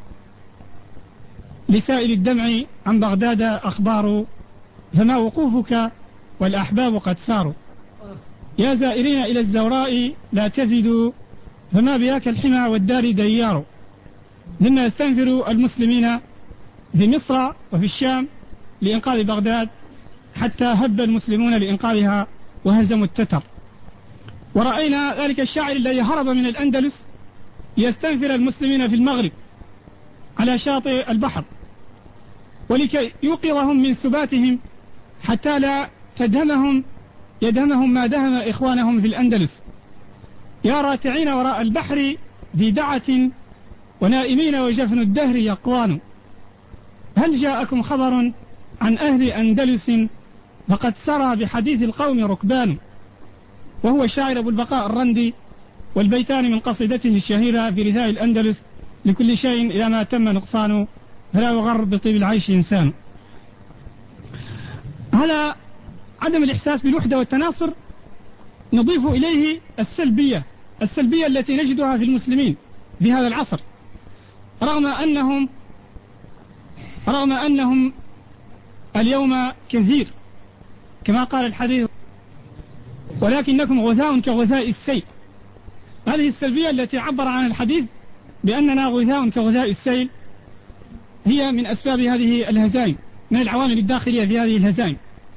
لسائل الدمع عن بغداد أخبار، فما وقوفك والأحباب قد ساروا. يا زائرين إلى الزوراء لا تفدوا، فما بياك الحمى والدار ديار. لما يستنفر المسلمين في مصر وفي الشام لإنقاذ بغداد، حتى هب المسلمون لإنقاذها وهزموا التتر. ورأينا ذلك الشاعر الذي هرب من الأندلس ليستنفر المسلمين في المغرب على شاطئ البحر، ولكي يوقظهم من سباتهم حتى لا تدهمهم يدهمهم ما دهم إخوانهم في الأندلس. يا راتعين وراء البحر في دعة، ونائمين وجفن الدهر يقوان. هل جاءكم خبر عن أهل أندلس، فقد سرى بحديث القوم ركبان. وهو الشاعر أبو البقاء الرندي، والبيتان من قصيدته الشهيرة في رثاء الأندلس: لكل شيء إذا ما تم نقصان، فلا يغر بطيب العيش إنسان. هذا عدم الإحساس بالوحدة والتناصر نضيف إليه السلبية السلبية التي نجدها في المسلمين في هذا العصر، رغم أنهم رغم أنهم اليوم كثير كما قال الحديث، ولكنكم غثاء كغثاء السيل. هذه السلبية التي عبر عن الحديث بأننا غثاء كغثاء السيل هي من أسباب هذه الهزائم، من العوامل الداخلية في هذه الهزائم.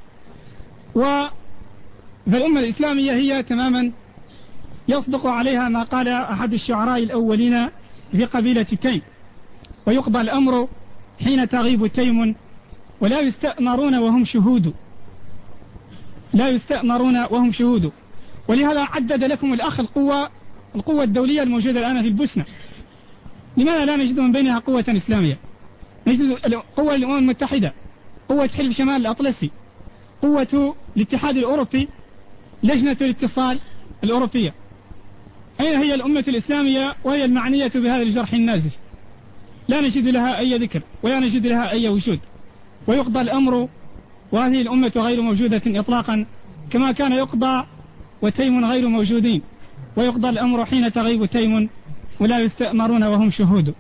فالأمة الإسلامية هي تماما يصدق عليها ما قال أحد الشعراء الأولين في قبيلة تيم: ويقضى الأمر حين تغيب تيم ولا يستأمرون وهم شهود، لا يستأمرون وهم شهود. ولهذا عدد لكم الأخ القوة القوة الدولية الموجودة الآن في البوسنة. لماذا لا نجد من بينها قوة إسلامية؟ نجد قوة الأمم المتحدة، قوة حلف شمال الأطلسي، قوة الاتحاد الأوروبي، لجنة الاتصال الأوروبية. أين هي الأمة الإسلامية وهي المعنية بهذا الجرح النازف؟ لا نجد لها أي ذكر ولا نجد لها أي وجود. ويقضى الأمر وهذه الأمة غير موجودة إطلاقا، كما كان يقضى وتيم غير موجودين. ويقضى الأمر حين تغيب تيم ولا يستأمرون وهم شهود.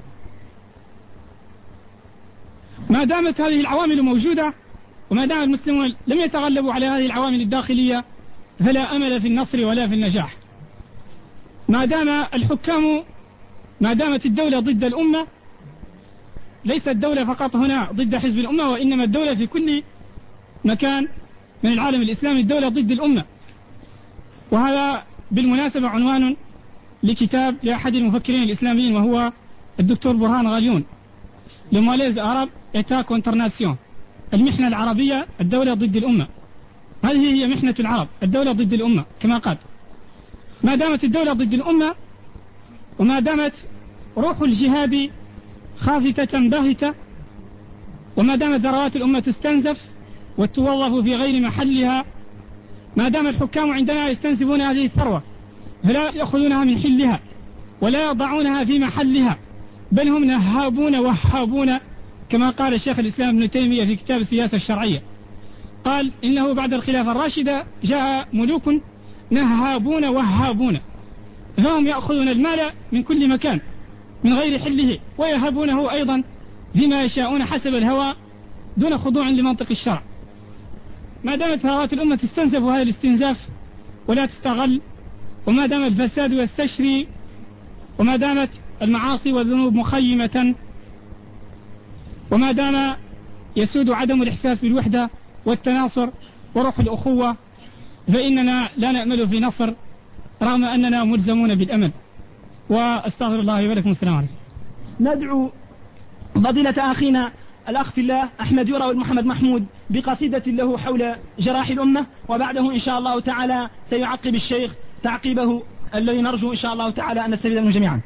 ما دامت هذه العوامل موجودة وما دام المسلمون لم يتغلبوا على هذه العوامل الداخلية فلا أمل في النصر ولا في النجاح. ما دام الحكام ما دامت الدولة ضد الأمة، ليس الدولة فقط هنا ضد حزب الأمة، وإنما الدولة في كل مكان من العالم الإسلامي الدولة ضد الأمة. وهذا بالمناسبة عنوان لكتاب لأحد المفكرين الإسلاميين وهو الدكتور برهان غاليون، لماليز عرب إتا كونترناسيون، المحنة العربية الدولة ضد الأمة. هذه هي محنة العرب، الدولة ضد الأمة كما قال. ما دامت الدولة ضد الأمة وما دامت روح الجهاد خافتة باهتة وما دامت ثروات الأمة تستنزف وتوظف في غير محلها، ما دام الحكام عندنا يستنزفون هذه الثروة فلا يأخذونها من حلها ولا يضعونها في محلها، بل هم نهابون وهابون، كما قال الشيخ الإسلام ابن تيمية في كتاب السياسة الشرعية. قال إنه بعد الخلافة الراشدة جاء ملوك نهابون وهابون، فهم يأخذون المال من كل مكان من غير حله ويهبونه أيضا بما يشاءون حسب الهوى دون خضوع لمنطق الشرع. ما دامت ثروات الأمة تستنزف هذا الاستنزاف ولا تستغل، وما دام الفساد يستشري، وما دامت المعاصي والذنوب مخيمة، وما دام يسود عدم الإحساس بالوحدة والتناصر وروح الأخوة، فإننا لا نأمل في نصر رغم أننا ملزمون بالأمل. وأستغفر الله ولكم. السلام عليكم. ندعو فضيلة أخينا الأخ في الله أحمد يورا محمد محمود بقصيدة له حول جراح الأمة، وبعده إن شاء الله تعالى سيعقب الشيخ تعقيبه الذي نرجو إن شاء الله تعالى أن نستفيد منه جميعا.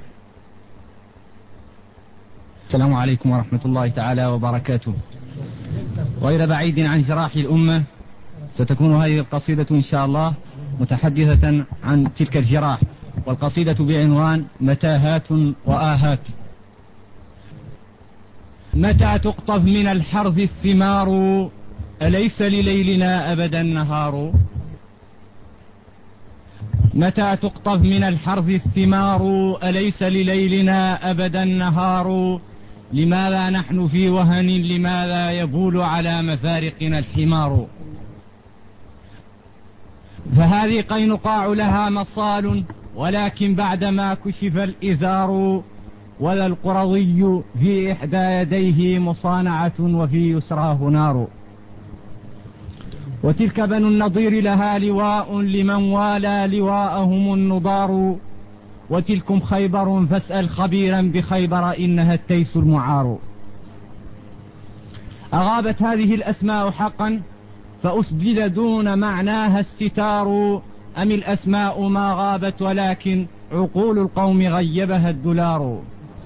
السلام عليكم ورحمة الله تعالى وبركاته. غير بعيد عن جراح الأمة ستكون هذه القصيدة إن شاء الله متحدثة عن تلك الجراح، والقصيدة بعنوان متاهات وآهات. متى تقطف من الحرث الثمار أليس لليلنا أبدا نهار؟ متى تقطف من الحرث الثمار أليس لليلنا أبدا نهار؟ لماذا نحن في وهن؟ لماذا يبول على مفارقنا الحمار؟ فهذه قينقاع لها مصال، ولكن بعدما كشف الإزار ولا القرضي في إحدى يديه مصانعة وفي يسراه نار. وتلك بنو النضير لها لواء لمن والى لواءهم النضار. وتلكم خيبر فاسأل خبيرا بخيبر إنها التيس المعار. أغابت هذه الأسماء حقا فأسدل دون معناها الستار، أم الأسماء ما غابت ولكن عقول القوم غيبها الدولار.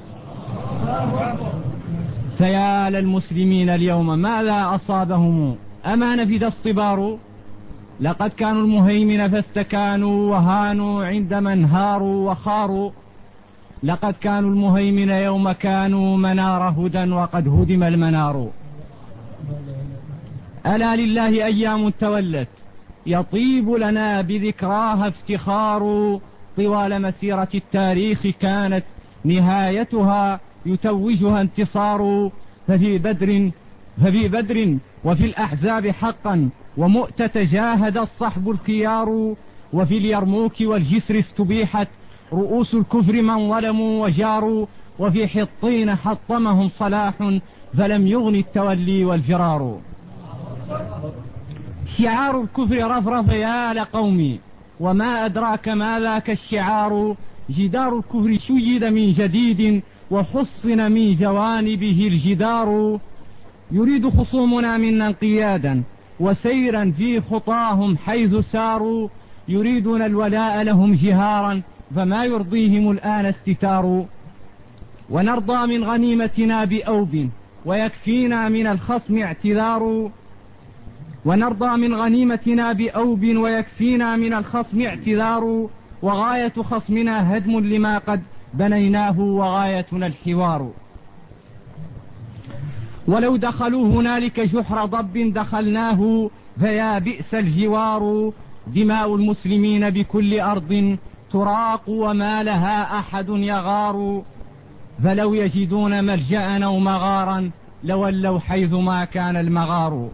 فيا للمسلمين اليوم ماذا أصابهم؟ أما نفد اصطبار؟ لقد كانوا المهيمن فاستكانوا وهانوا عندما انهاروا وخاروا. لقد كانوا المهيمن يوم كانوا منار هدى وقد هدم المنار. ألا لله أيام تولت يطيب لنا بذكراها افتخار. طوال مسيرة التاريخ كانت نهايتها يتوجها انتصار. ففي بدر ففي بدر وفي الأحزاب حقا ومؤتة جاهد الصحب الخيار. وفي اليرموك والجسر استبيحت رؤوس الكفر من ظلموا وجاروا. وفي حطين حطمهم صلاح فلم يغن التولي والفرار. شعار الكفر رفرف يا لقومي وما أدراك ما ذاك الشعار. جدار الكفر شيد من جديد وحصن من جوانبه الجدار. يريد خصومنا منا انقيادا وسيرا في خطاهم حيث ساروا. يريدون الولاء لهم جهارا فما يرضيهم الآن استتار. ونرضى من غنيمتنا بأوب ويكفينا من الخصم اعتذار. ونرضى من غنيمتنا بأوب ويكفينا من الخصم اعتذار. وغاية خصمنا هدم لما قد بنيناه وغايتنا الحوار. ولو دخلوا هنالك جحر ضب دخلناه فيا بئس الجوار. دماء المسلمين بكل أرض تراق وما لها أحد يغار. فلو يجدون ملجأ أو مغارا لولوا حيث ما كان المغار.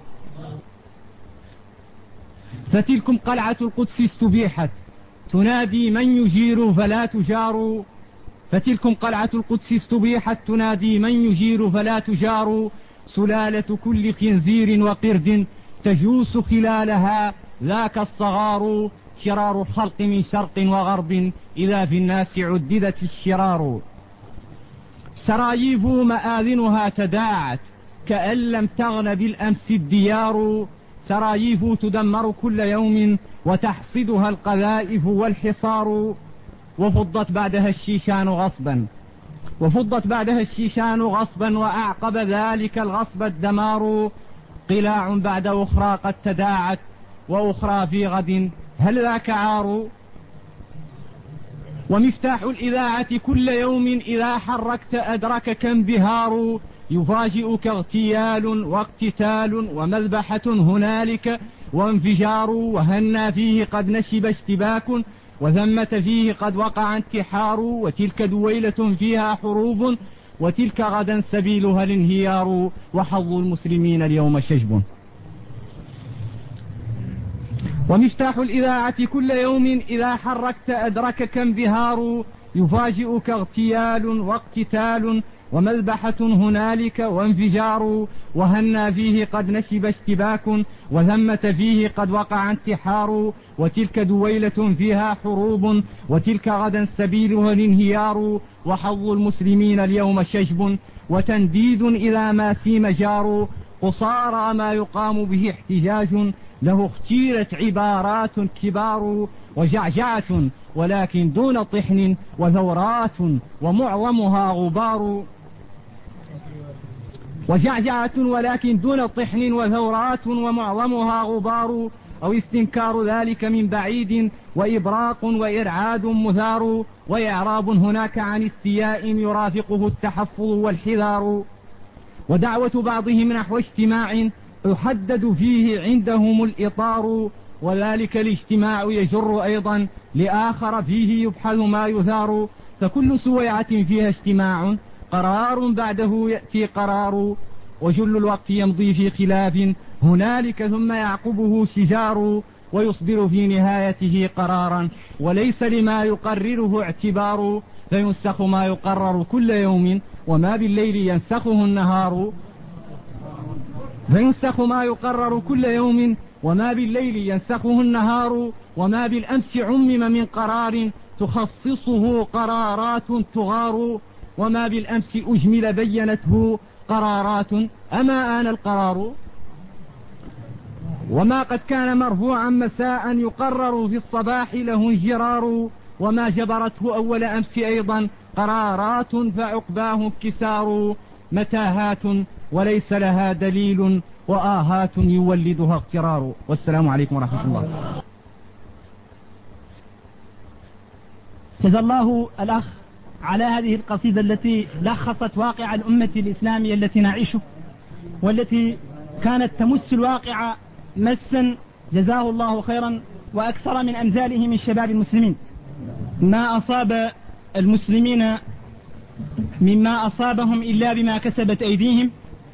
فتلكم قلعة القدس استبيحت تنادي من يجير فلا تجار. فتلكم قلعة القدس استبيحت تنادي من يجير فلا تجار. سلالة كل خنزير وقرد تجوس خلالها ذاك الصغار. شرار الخلق من شرق وغرب إذا في الناس عددت الشرار. سراييف مآذنها تداعت كأن لم تغن بالأمس الديار. سراييف تدمر كل يوم وتحصدها القذائف والحصار. وفضت بعدها الشيشان غصبا وفضت بعدها الشيشان غصبا وأعقب ذلك الغصب الدمار. قلاع بعد أخرى قد تداعت وأخرى في غد هل ذاك عار. ومفتاح الإذاعة كل يوم إذا حركت أدركك انبهار. يفاجئك اغتيال واقتتال ومذبحة هنالك وانفجار. وهنا فيه قد نشب اشتباك وثمة فيه قد وقع انتحار. وتلك دويلة فيها حروب وتلك غدا سبيلها الانهيار. وحظ المسلمين اليوم شجب. ومفتاح الإذاعة كل يوم إذا حركت أدركك انبهار. يفاجئك اغتيال واقتتال ومذبحة هنالك وانفجار. وهنا فيه قد نشب اشتباك وثمة فيه قد وقع انتحار. وتلك دويلة فيها حروب وتلك غدا سبيلها الانهيار. وحظ المسلمين اليوم شجب وتنديد إذا ما سيم جار. قصارى ما يقام به احتجاج له اختيرت عبارات كبار. وجعجعة ولكن دون طحن وثورات ومعظمها غبار. وجعجعة ولكن دون طحن وثورات ومعظمها غبار. أو استنكار ذلك من بعيد وإبراق وإرعاد مثار. وإعراب هناك عن استياء يرافقه التحفظ والحذار. ودعوة بعضهم نحو اجتماع يحدد فيه عندهم الإطار. وذلك الاجتماع يجر أيضا لآخر فيه يبحث ما يثار. فكل سويعة فيها اجتماع قرار بعده يأتي قرار. وجل الوقت يمضي في خلاف هنالك ثم يعقبه شجار. ويصبر في نهايته قرارا وليس لما يقرره اعتبار. فينسخ ما يقرر كل يوم وما بالليل ينسخه النهار. فينسخ ما يقرر كل يوم وما بالليل ينسخه النهار. وما بالأمس عمم من قرار تخصصه قرارات تغار. وما بالأمس أجمل بينته قرارات أما آن القرار. وما قد كان مرفوعا مساء يقرر في الصباح له انجرار. وما جبرته أول أمس أيضا قرارات فعقباه انكسار. متاهات وليس لها دليل وآهات يولدها اغترار. والسلام عليكم ورحمة الله. جزا الله الأخ على هذه القصيدة التي لخصت واقع الأمة الإسلامية التي نعيشه والتي كانت تمس الواقع مسا جزاه الله خيرا وأكثر من أمثاله من شباب المسلمين. ما أصاب المسلمين مما أصابهم إلا بما كسبت أيديهم،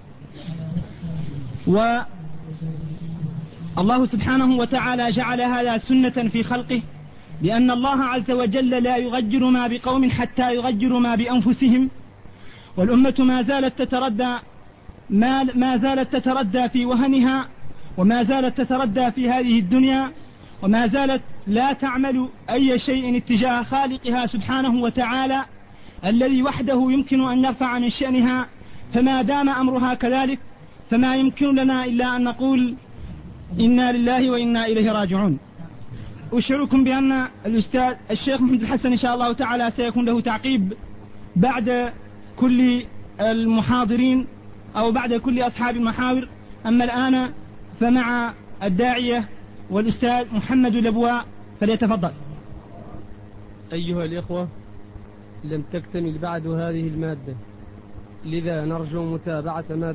والله سبحانه وتعالى جعل هذا سنة في خلقه، لأن الله عز وجل لا يغير ما بقوم حتى يغيروا ما بأنفسهم. والأمة ما زالت تتردى ما, ما زالت تتردى في وهنها، وما زالت تتردى في هذه الدنيا، وما زالت لا تعمل أي شيء اتجاه خالقها سبحانه وتعالى الذي وحده يمكن أن يرفع من شأنها. فما دام أمرها كذلك فما يمكن لنا إلا أن نقول إنا لله وإنا إليه راجعون. أشعركم بأن الأستاذ الشيخ محمد الحسن إن شاء الله تعالى سيكون له تعقيب بعد كل المحاضرين أو بعد كل أصحاب المحاور. أما الآن فمع الداعية والأستاذ محمد الأبواء فليتفضل. أيها الإخوة، لم تكتمل بعد هذه المادة، لذا نرجو متابعة ما